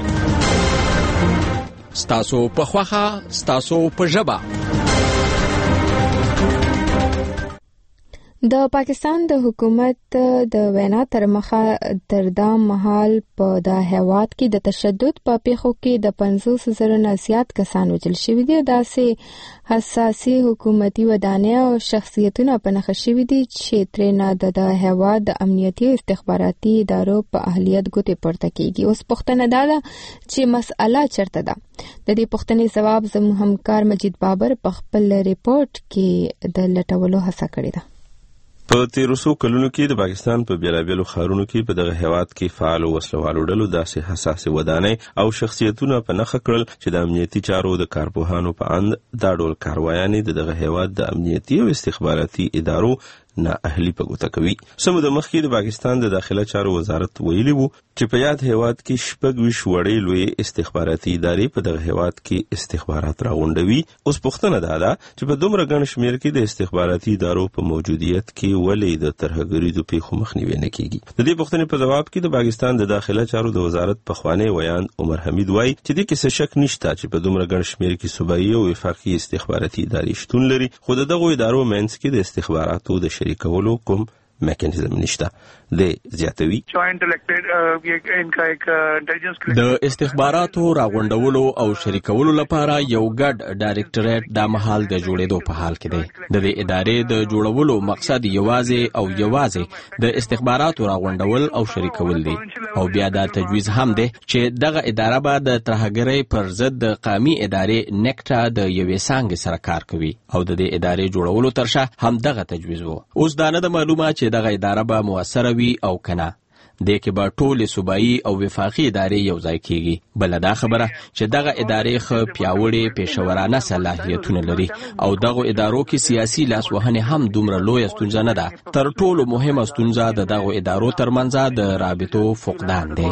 ستاسو په خوخه ستاسو په ژبه. د پاکستان د حکومت د وینا تر مخه تر دا مهال په د هیواد کې د تشدد په پیښو کې د پنځوس زره نه زیات کسان وژل شوي دي. داسې حساسي حکومتي ودانۍ او شخصیتونه په نښه شوي دي چې ترېنه د هیواد د امنیتي او استخباراتي ادارو په اهلیت ګوتې پورته کیږي. اوس پوښتنه دا ده چې مسأله چیرته ده؟ د دې پوښتنې ځواب زموږ همکار مجید بابر په خپل ریپورت کې د لټولو هڅه کړې ده. په تیرو څو کلونو کې د پاکستان په بیلابیلو ښارونو کې په دغه هیواد کې فعال وسلوالو ډلو داسې حساسې ودانۍ او شخصیتونه په نښه کړل چې د امنیتي چارو د کارپوهانو په اند دا ډول کاروایانې د دغه هیواد د امنیتي او استخباراتي ادارو نه اهلي په ګوته کوي. سمو د مخکې د پاکستان د داخله چارو وزارت ویلي وو چې په یاد هیواد کې شپږ ویشت وړې لویې استخباراتي ادارې په دغه هیواد کې استخبارات راغونډوي. اوس پوښتنه دا ده چې په دومره ګڼ شمېر کې د استخباراتي ادارو په موجودیت کې ولې د ترهګریزو پیښو مخنیوی نه کیږي؟ د دې پوښتنې په ځواب کې د پاکستان د داخله چارو د وزارت پخوانی ویان عمر حمید وایي چې دې کې څه شک نشته چې په دومره ګڼ شمېر کې صوبایي او وفاقي استخباراتي ادارې شتون لري، خو د دغو ادارو منځ کې د استخباراتو د شریکولو کوم میکانیزم نشته. د زیاتوي د استخباراتو راغونډولو او شریکولو لپاره یو ګډ ډایرکټریټ د مهال د جوړېدو په حال کې دی. د دې ادارې د جوړولو مقصد یوازې او یوازې د استخباراتو راغونډول او شریکول دي، او بیا دا تجویز هم دی چې دغه اداره به د ترهګرۍ پر ضد د قومي ادارې نیکټا د یوې څانګې سره کار کوي، او د دې ادارې جوړولو ترشا هم دغه تجویز وو. اوس دا نه ده معلومه چې دغه اداره به موثره وي او کنه. د کې به ټولې صوبایي او وفاقي ادارې یو ځای کیږي. بل دا خبره چې دغه ادارې ښه پیاوړې پیشورانه صلاحیتونه لري، او دغه ادارو کې سیاسي لاسوهنې هم دومره لویه ستونزه نه ده. تر ټولو مهمه ستونزه د دغه ادارو ترمنځ د رابطو فقدان دی.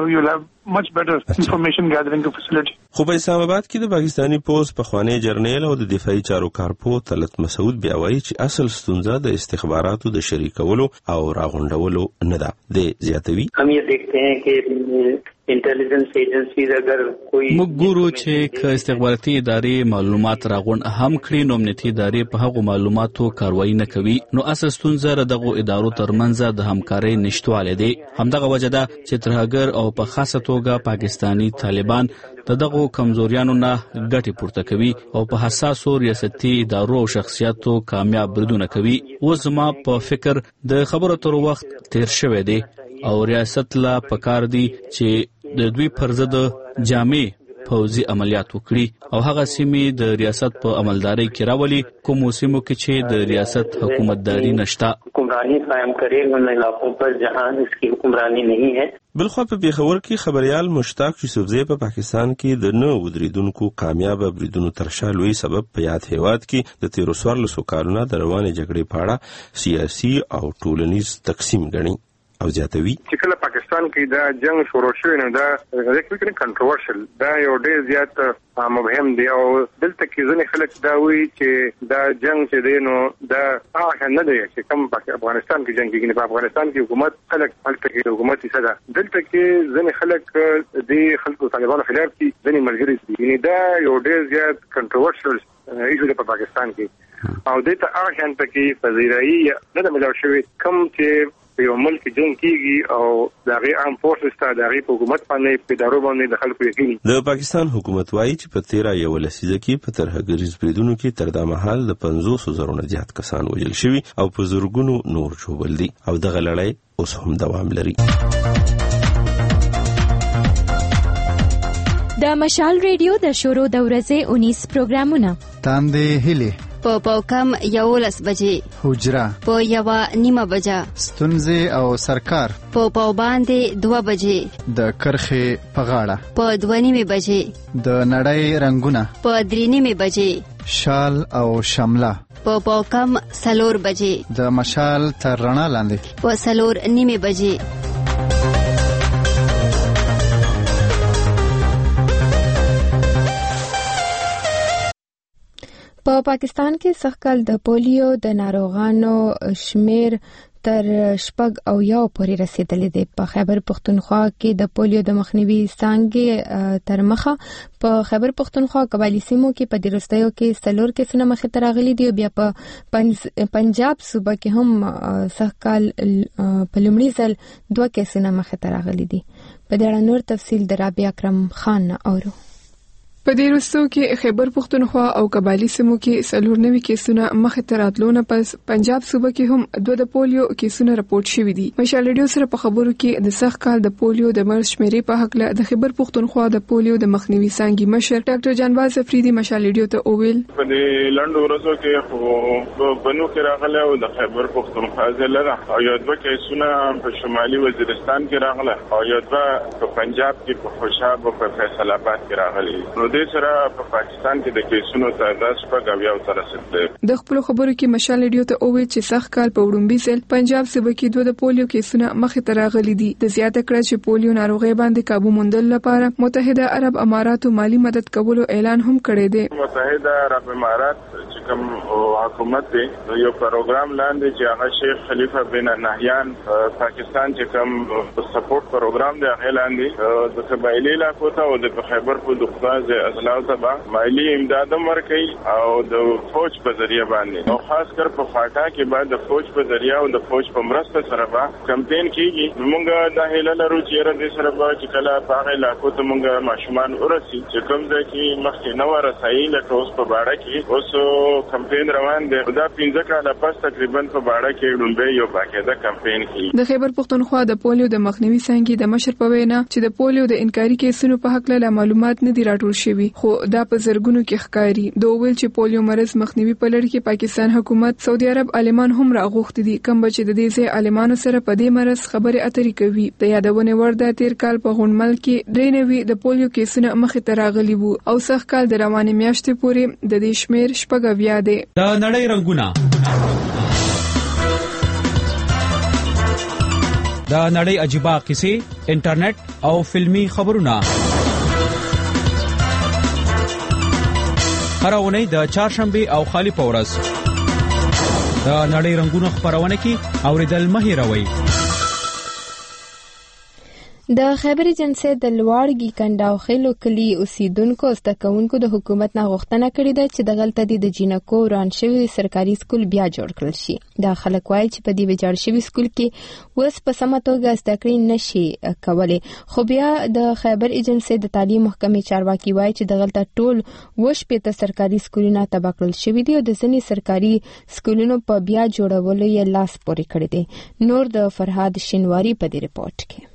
much better information gathering facility. خو په اسلام آباد کې د پاکستانی پوز پخوانی جرنیل او د دفاعي چارو کارپو طلعت مسعود بیا وایي چې اصل ستونزه د استخباراتو د شریکولو او راغونډولو نه ده. د زیاتوي هم یې دیکھتے ہیں کہ انټيليجنس ایجنسیز اگر کوئی موږ ګورو چې ک استخباراتي ادارې معلومات راغونډ هم کړي، نو امنیتي ادارې په هغو معلوماتو کاروایی نه کوي، نو اصل ستونزه دغه ادارو ترمنځ د همکارۍ نشټوالی دی. همدغه وجه ده چې ترهګر او په خاصه توګه پاکستانی طالبان د دغه کمزوریانو نه ګټې پورته کوي او په حساسو ریاستي ادارو او شخصیتو کامیاب بریدونه کوي. اوس زما په فکر د خبرو تر وخت تیر شوی دی او ریاست لا پکار دی چې د دوی پر ضد جامع پوځي عملیات وکړي او هغه سیمې د ریاست په عملداري کې راولي کوم سیمو کې چې د ریاست حکومتداري نشته، حکمرانی قائم کړي ان علاقوں پر جہاں اس کی حکمرانی نہیں ہے. بلخوا په پیښور کې خبريال مشتاق یوسفزی په پاکستان کې د نو ودریدونکو کامیاب بریدونو ترشا لوی سبب په یاد هیواد کې د تیرو څوارلسو کالونو د روانې جګړې په اړه سیاسي او ټولنیز تقسیم ګڼي. او زیاتوي چې کله پاکستان کې دا جنگ شروع شوی نو دا ریکټ کنټروورشل دا یو ډېر زیات مبهم دی، او دلته کې ځینې خلک دا وایي چې دا جنگ چې دی نو دا هغه نه دی چې کوم افغانستان کې جنگ کېږي. په افغانستان کې حکومت خلک هلته کې حکومت څه ده، دلته کې ځینې خلک د خلکو طالبانو خلاف دي، ځینې ملګري دي. یعنی دا یو ډېر زیات کنټروورشل ایشو دی په پاکستان کې، او دته هغه شان کې پذیرایي نه ده ملو شوی کوم چې یو ملک جنگ کیږي او دغه عام فورسز ته دغه حکومت باندې په ادارو باندې د خلکو یقیني. د پاکستان حکومت وایي چې په تیرا یو لسیزه کې په ترهګریز بریدونو کې تر دا مهال د پنځوس زره نه زیات کسان وژل شوي او په زرګونو نور ژوبل دي، او دغه لړۍ اوس هم دوام لري. د مشال ریډیو د شروع د ورځې انیس پروګرامونه تاندې هلي په پاوکم یولس بجې، حجره په یوه نیمه بجه، ستونزې او سرکار په پاو باندې دوه بجې، د کرخې په غاړه په دوه نیمه بجې، د نړۍ رنگونه په درې نیمه بجې، شال او شمله په پاوکم سلور بجې، د مشال تر رڼا لاندې په سلور نیمه بجې. په پاکستان کې سږ کال د پولیو د ناروغانو شمیر تر شپږ او یو پورې رسیدلې ده. په خیبر پختونخوا کې د پولیو د مخنیوي څانګې تر مخه په خیبر پختونخوا قبایلی سیمو کې په درستیو کې څلور کسونه مخې ته راغلي دي. بیا په پنجاب صوبه کې هم سهکال په لومړي ځل دوه کسونه مخې ته راغلي دي. په دې اړه نور تفصیل د رابعه اکرم خان نه اورو. په دې وروستو کې خیبر پختونخوا او قبایلی سیمو کې څلور نوي کیسونه مخې ته راتلو نه پس پنجاب صوبه کې هم دوه د پولیو کیسونه راپورټ شوي دي. مشال ریډیو سره په خبرو کې د سخت کال د پولیو د مرض شمیرې په حق له د خیبر پختونخوا د پولیو د مخنیوي څانګې مشر ډاکټر جانباز افریدي مشال ریډیو ته وویل په دې لنډو ورځو کې خو بنو کې راغله او د خیبر پختونخوا ضلع او یو دوه کیسونه په شمالي وزیرستان کې راغله او یو دوه په پنجاب کې په خوشاب او په فیصل آباد کې راغلي. د سره په پاکستان کې د کیسونو تعداد شپږ او یو تر رسیدلی. د خپل خبرو کې مشال ریډیو ته وویل چې سخت کال په وړومبي ځل پنجاب صوبه کې دوه د پولیو کیسونه مخې ته راغلي دي. د زیاته کړه چې پولیو ناروغي باندې قابو موندل لپاره متحده عرب اماراتو مالی مدد کولو اعلان هم کړی دی. متحده عرب امارات چې کوم حکومت دی یو پروګرام لاندې چې هغه شیخ خلیفہ بن نهیان پاکستان چې کوم سپورټ پروګرام دی هغه لاندې د قبایلی علاقو ته او د خیبر پختونخوا ځای تبا مالی امداد ورکړي او د فوج په ذریعہ باندې او خاص کر په فاټا کې بعد د فوج په ذریعہ او د فوج په مرسته سره به کمپاین کیږي. موږ د هیله لرو چې را دې سره به چې کله په هغه علاقو ته موږ ماشومان ورسي چې کوم ځای کې مخکې نو رسایي لکه اوس په باړه کې اوس کمپاین روان دی. دا پنځه کاله پس تقریبا په باړه کې ډومبه یو باقاعده کمپاین کیږي. د خیبر پختونخوا د پولیو د مخنیوي څانګې د مشر په وینا چې د پولیو د انکاري کیسونو په حق له معلومات نه دی راټول شوی خو دا په زرګونو کې ښکاری. دوه ویل چې پولیو مرض مخنیوي په لړ کې پاکستان حکومت سعودي عرب عالمان هم راغوښتي دي کوم چې د دې ځای عالمانو سره په دې مرض خبرې اترې کوي. د یادونه ورده تیر کال په غونمل کې درې نوي د پولیو کیسونه مخې ته راغلي وو او سخت کال د روانې میاشتې پورې د دې شمیر شپږ اویا دی. د نړۍ رنگونه د نړۍ عجیبه قصې انټرنیټ او فلمی خبرونه هر اونۍ د چهارشنبه او خالی په ورځ د نړۍ رنگونو خبرونه کې اوریدل مه هېروئ. د خیبر جنسه د لوړګي کنډاو خېلو کلی اوسیدونکو استکونکو د حکومت نه غوښتنه کړې ده چې د غلطه د جینکو وران شوی سرکاري سکول بیا جوړ کړل شي. دا خلک وایي چې په دې ویجاړ شوی سکول کې وس په سمه توګه زده کړې نشي کولای. خو بیا د خیبر جنسه د تعلیم محکمې چارواکي وایي چې د غلطه ټول وش په سرکاري سکولونه تباه کړل شوی دي او د ځینې سرکاري سکولونو په بیا جوړولو یې لاس پورې کړی دی. نور د فرهاد شینواری په دې رپورت کې.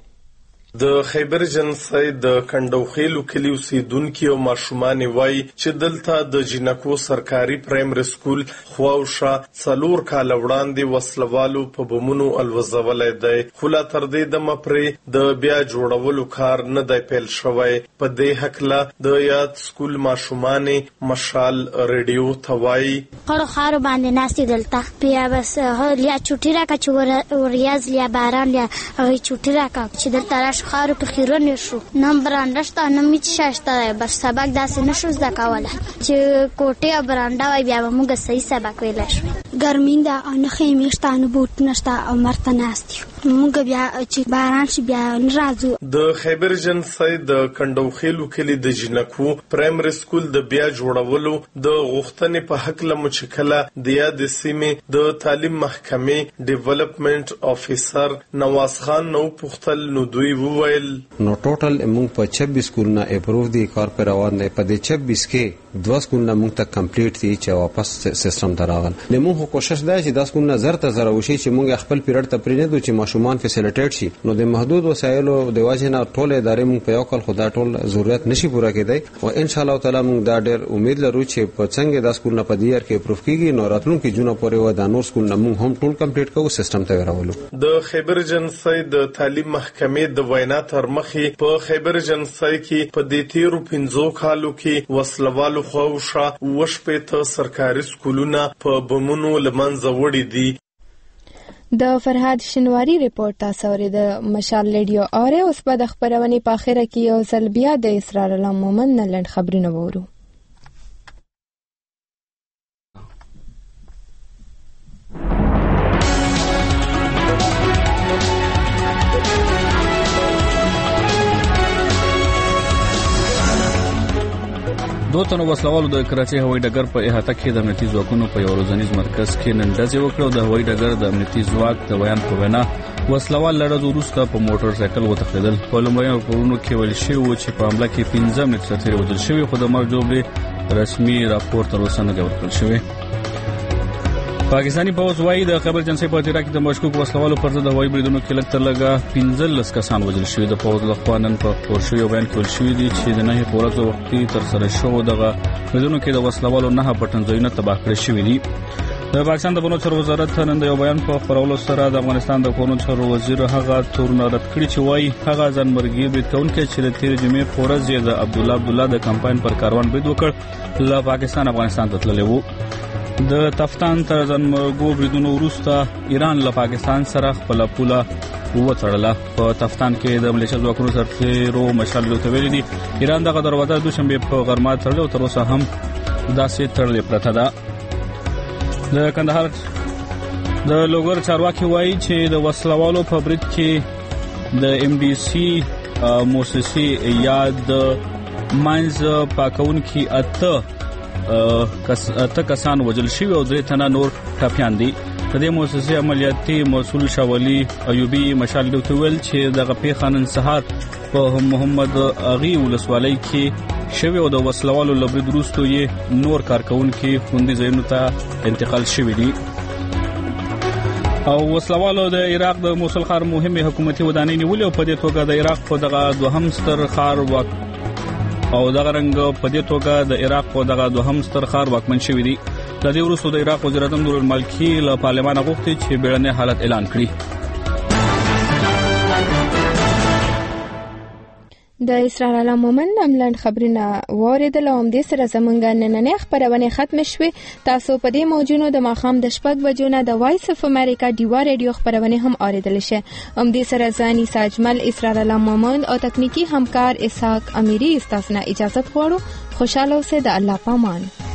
د خیبر جنسای د کندوخیلو کلی اوسیدونکو او ماشومان وای چې دلته د جنکو سرکاري پرایمري سکول خواوشا څلور کال وړاندې وسلوالو په بمونو الوزولای دی خو لا تر دې د مپرې د بیا جوړولو کار نه دی پیل شوی. په دې حق لا د یاد سکول ماشومان مشال ریډیو توای خړو خارو باندې ناشتي دلته بیا بس هلیا چټی را کا چور ریاض لیا باران لیا هغه چټی را کا چې دلته خارو په خیرونه شو نم برانډشته نم میچ شاشته بس سبق داسې نشو زده کوله چې کوټه برانډا وای بیا موږ صحیح سبق ویل شو. ګرمیندا او نه خېمشتانه بوت نشته او مرته ناستیو موږ بیا چې باران شي بیا ناراضو. د خیبر جنسای د کندوخیلو کلی د جنکو پرایمري سکول د بیا جوړولو د غوښتنې په حق له مشکله د یاد سیمې د تعلیم محکمې ډیولپمنٹ افیسر نواز خان نو پختل نو دوی وویل نو ټوټل موږ په چھبیس سکولونه اپروو دي کار پر روان دی. په دې چھبیس کې دوه سکولونه موږ ته کمپلیټ دي چې واپس سیستم ته راغل. نو موږ کوشش دا چې دا سکولونه زر ته زر وشي چې موږ خپل پیریډ ته پرې نه دوی چې ماشومان فیسیلیټیټ شي. نو د محدود وسایلو د واجب نه ټول ادارې موږ په یو کال خدا ټول ضرورت نشي پوره کېدای او ان شاء الله تعالی موږ دا ډېر امید لرو چې په څنګه دا سکولونه په دې یار کې اپروو کیږي نو راتلونکي جون پورې و دا نور سکولونه موږ هم ټول کمپلیټ کوو سیستم ته راولو. د خیبر جنسای د تعلیم محکمې د وینا تر مخې په خیبر جنسای کې په دې تیرو پنځو کالو کې وسلوالو خوښه وشپېته سرکاري سکولونه په بمونو لمنځه وړي دي. د فرهاد شینواری ریپورت تاسو اورید. مشال ریډیو اوره اوس په د خبرونې په اخره کې یو ځل بیا د اسرار الله مومن نلند خبرونه وورو. دوه تنو وسلوالو د کراچۍ هوایي ډګر په احاطه کې د امنیتي ځواکونو په یو روزنیز مرکز کې نن ډزې وکړې او د هوایي ډګر د امنیتي ځواک د بیان په وینا وسلوال له ډزو وروسته په موټر سایکل وتښتېدل. په لومړیو راپورونو کې ویل شوي وو چې په حمله کې پنځه امنیتي سرتېري وژل شوي، خو د مرګ جوړې رسمي راپور تر اوسه نه دی ورکړل شوی. پاکستاني پوځ وايي د خیبر جنسي په تیرا کې د مشکوک وسلوالو پر ضد هوایي بریدونو کې لږ تر لږه پنځلس کسان وژل شوي. د پوځ لخوا نن په خپور شوي بیان کې ویل شوي دي چې د نهه ورځو وختي ترسره شوو دغه بریدونو کې د وسلوالو نهه پټنځایونه تباه کړي شوي دي. د پاکستان د بنو چارو وزارت نن د یو بیان په خپرولو سره د افغانستان د بنو چارو وزیر هغه تورونه رد کړي چې وايي هغه ځانمرګي برید کوونکی چې د تیر جمعې په ورځ یې د عبدالله عبدالله د کمپاین پر کاروان برید وکړ له پاکستان افغانستان ته تللی وو. د تفتان تر ځانمرګو بریدونو وروسته ایران له پاکستان سره خپل پوله وتړله. په تفتان کې د ملیشیا ځواکونو سرتېرو مشال ته ویلي دي ایران دغه دروازه دوشنبه په غرمه تړلې او تر اوسه هم داسې تړلې پرته ده. د کندهار د لوګر چارواکي وایي چې د وسلوالو په برید کې د ام ډي سي موسسې یا د ماینز پاکونکي اته کس اته کسان وژل شوي او درې تنه نور ټپیان دي. د دې موسسې عملیاتي مسؤل شاولي ایوبي مشال ته ویل چې دغه پیښه نن سهار په محمد اغي ولسوالۍ کې شوی او د وسلوالو له برید وروسته یې نور کارکونکي خوندي ځایونو ته انتقال شوي دي. او وسلوالو د عراق د موصل ښار مهمه حکومتي ودانۍ نیولې او په دې توګه د عراق په دغه دوهم ستر ښار واک او دغه رنګ په دې توګه د عراق په دغه دوهم ستر ښار واکمن شوی دی. د دې وروسته د عراق وزیر اعظم نور المالکی له پارلمان غوښتي چې بیړنی حالت اعلان کړي. د اسرار مومن املاند خبرونه واردل او د سره زمونږ نننې خبرونه ختم شوه. تاسو په دې موجونو د ماخام د شپږ بجو نه د وایس اف امریکا ډیوا ریډیو خبرونه هم اوریدل شي. ام دې سره ځاني ساجمل اسرار مومن او تکنیکی همکار اسحاق امیری استاسنا اجازه غواړو. خوشاله اوسئ. د الله پامان.